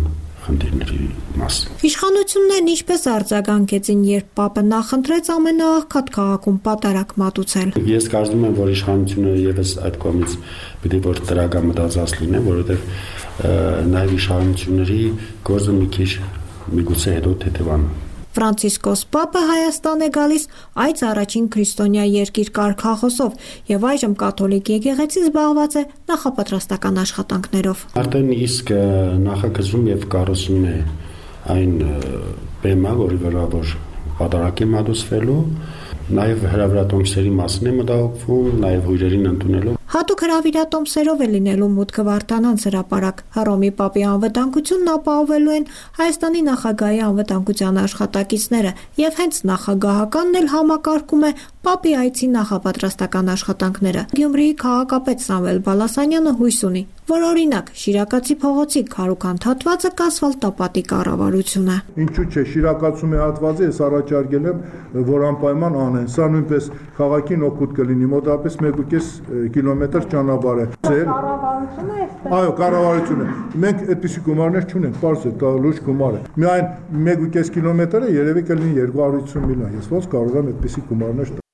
խնդիրների մասին։ Իշխանություններն ինչպես արձագանքեցին, երբ Պապը նախընտրեց ամենաաղքատ քաղաքում պատարակ մատուցել։ Ես կարծում եմ, որ իշխանությունները եւս այդ կողմից պիտի որ տրագամտածած լինեն, որովհետեւ նաեւ իշխանությունների գործը մի քիչ միգուցե հետո թեթևան։ Ֆրանցիսկոս Պապը Հայաստան է գալիս այս առաջին քրիստոնյա երկիր կարգախոսով եւ այժմ կաթոլիկ եկեղեցի զբաղված է նախապատրաստական աշխատանքներով։ Արդեն իսկ նախագծում եւ կառուցում է այն բեմը, որի վրա որ պատարակ է մատուցվելու, նաեւ հրավիրատոմսերի մասին է մտահոգվում, նաեւ հյուրերին ընդունելով։ Հատուկ հրավիրատոմսերով է լինելու մուտքը Վարդանանց հրապարակ։ Հռոմի Պապի անվտանգությունն ապահովելու են Հայաստանի նախագահի անվտանգության աշխատակիցները եւ հենց նախագահականն էլ համակարգում է Պապի այցի նախապատրաստական աշխատանքները։ Գյումրիի քաղաքապետ Սամվել Բալասանյանը հույս ունի, որ օրինակ Շիրակացի փողոցի քարուքանդ հատվածը կասֆալտապատի կառավարություն է։ Ինչու՞ չէ, Շիրակացում է հատվածը ես առաջարկել եմ, որ անպայման անեն։ Սա նույնպես քաղաքին օգուտ կլինի, մոտավորապես 1.5 կիլոմետր ճանապարհ է։ Կառավարությունը է։ Այո, կառավարությունը։ Մենք այդպիսի գումարներ չունենք, պարզ է, դա լուրջ գումար է։ Միայն 1.5 կիլոմետրը երևի կլինի 250 միլիոն։ Ես ոնց կարող եմ այդպիսի գումարներ տալ։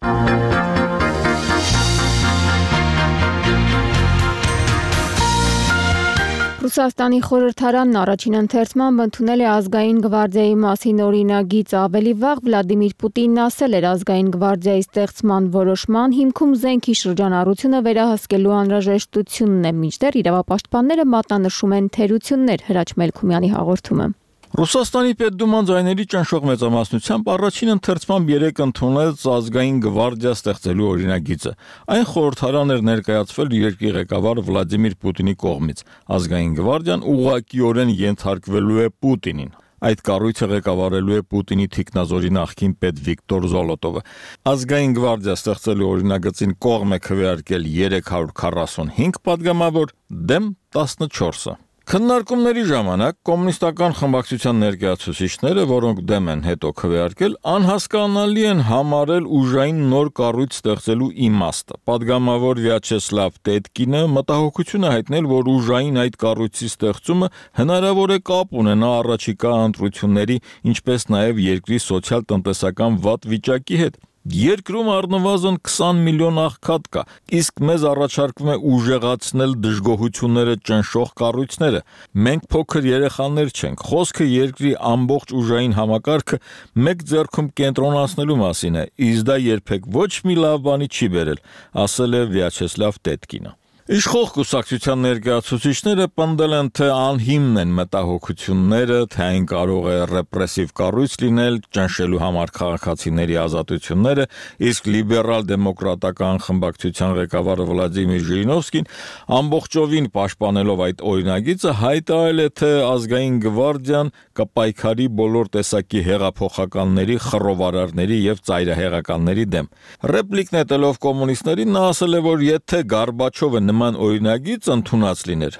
Ռուսաստանի խորհրդարանն առաջին ընթերցմամբ ընդունել է ազգային գվարդիայի մասին օրինագիծ։ Ավելի վաղ Վլադիմիր Պուտինն ասել էր ազգային գվարդիայի ստեղծման որոշման հիմքում զենքի շրջանառությունը վերահսկելու անհրաժեշտությունն է, մինչդեռ իրավապաշտպանները մատնանշում են թերություններ։ Հրաչ Մելքումյանի հաղորդումը։ Ռուսաստանի Պետդուման ձայների ճնշող մեծամասնությամբ առաջին ընթերցմամբ 3 ընդունեց ազգային գվարդիա ստեղծելու օրինագիծը։ Այն խորհրդարան էր ներկայացվել երկրի ղեկավար Վլադիմիր Պուտինի կողմից։ Ազգային գվարդիան ուղղակիորեն ենթարկվելու է Պուտինին։ Այդ կառույցը ղեկավարելու է Պուտինի թիկնազորի նախկին պետ Վիկտոր Զոլոտովը։ Ազգային գվարդիա ստեղծելու օրինագծին կողմ է քվեարկել 345 падգամավոր, դեմ 14-ը։ Քննարկումների ժամանակ կոմունիստական խմբակցության ներկայացուցիչները, որոնք դեմ են հետո քվեարկել, անհասկանալի են համարել ուժային նոր կառույց ստեղծելու իմաստը։ Պատգամավոր Վյաչեսլավ Տետկինը մտահոգություն է հայտնել, որ ուժային այդ կառույցի ստեղծումը հնարավոր է կապ ունենա առաջիկա ընտրությունների, ինչպես նաև երկրի սոցիալ-տնտեսական վատ վիճակի հետ։ Երկրում առնվազն 20 միլիոն աղքատ կա, իսկ մեզ առաջարկվում է ուժեղացնել դժգոհությունները ճնշող կառույցները։ Մենք փոքր երեխաներ չենք, խոսքը երկրի ամբողջ ուժային համակարգը մեկ ձեռքում կենտրոնացնելու մասին է, իսկ դա երբեք ոչ մի լավ բանի չի բերել, ասել է Վյաչեսլավ Տետկինը։ Իշխող կուսակցության ներկայացուցիչները պնդել են, թե անհիմն են մտահոգությունները, թե այն կարող է ռեպրեսիվ կառույց լինել, ճնշելու համար քաղաքացիների ազատությունները, իսկ լիբերալ դեմոկրատական խմբակցության ղեկավար Վլադիմիր Ժիրինովսկին ամբողջովին պաշտպանելով այդ օրինագիծը հայտարարել է, թե ազգային գվարդիան կպայքարի բոլոր տեսակի հեղափոխականների, խռովարարների եւ ծայրահեղականների դեմ։ Ռեպլիկ նետելով կոմունիստներին նա ասել է, որ եթե Գորբաչովը նման օրինագիծ ընդունած լիներ,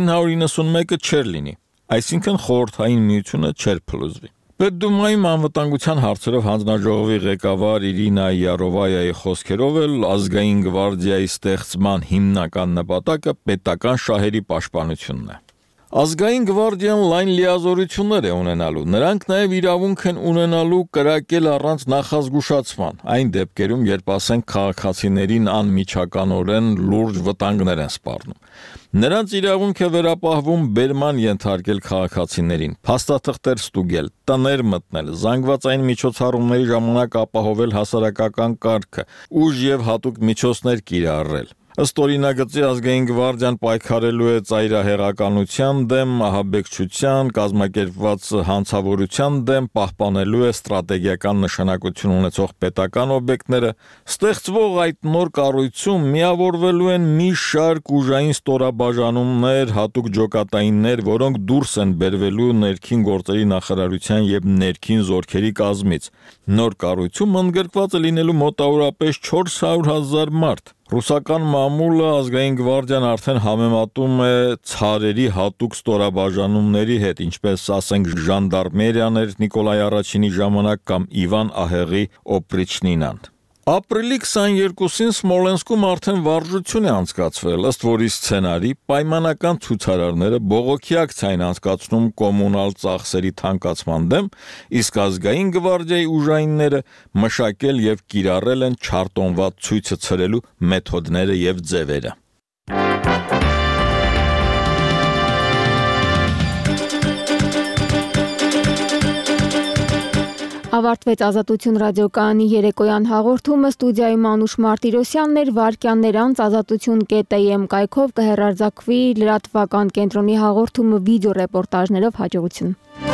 1991-ը չէր լինի, այսինքն խորհրդային միությունը չէր փլուզվի։ Պետդումայում անվտանգության հարցերով հանձնաժողովի ղեկավար Իրինա Յարովայայի խոսքերով էլ ազգային գվարդիայի ստեղծման հիմնական նպատակը պետական շահերի պաշտպանությունն է։ Ազգային գվարդիան լայն լիազորություններ է ունենալու, նրանք նաև իրավունք են ունենալու կրակել առանց նախազգուշացման, այն դեպքերում, երբ ասենք քաղաքացիներին անմիջականորեն լուրջ վտանգներ են սպառնում։ Նրանց իրավունք է վերապահվում բերման ենթարկել քաղաքացիներին, փաստաթղթեր ստուգել, տներ մտնել, զանգվածային միջոցառումների ժամանակ ապահովել հասարակական կարգը, ուժ եւ հատուկ միջոցներ կիրառել։ Ըստ օրինագծի ազգային գվարդիան պայքարելու է ծայրահեղականության դեմ, ահաբեկչության, կազմակերպված հանցավորության դեմ, պահպանելու է ստրատեգիական նշանակություն ունեցող պետական օբյեկտները։ Ստեղծվող այդ նոր կառույցում միավորվելու են մի շարք ուժային ստորաբաժանումներ, հատուկ ջոկատայիններ, որոնք դուրս են բերվելու ներքին գործերի նախարարության եւ ներքին զորքերի կազմից։ Նոր կառույցում ընդգրկված է լինելու մոտավորապես 400,000 մարդ։ Ռուսական մամուլը ազգային գվարդիան արդեն համեմատում է ցարերի հատուկ ստորաբաժանումների հետ, ինչպես ասենք ժանդարմերիան էր Նիկոլայ Առաջինի ժամանակ կամ Իվան Ահեղի օպրիչնինան։ Ապրիլի 22-ին Սմոլենսկում արդեն վարժություն է անցկացվել, ըստ որի սցենարի պայմանական ցուցարարները բողոքի ակցիա են անցկացնում կոմունալ ծախսերի թանկացման դեմ, իսկ ազգային գվարդիայի ուժայինները մշակել եւ կիրառել են չարտոնված ցույցը ցրելու մեթոդները եւ ձևերը։ Ավարտվեց Ազատություն ռադիոկայանի երեկոյան հաղորդումը, ստուդիայում Անուշ Մարտիրոսյանն էր, վայրկյաններ անց azatutun.am կայքով կհեռարձակվի լրատվական կենտրոնի հաղորդումը վիդեո ռեպորտաժներով։ Հաջողություն։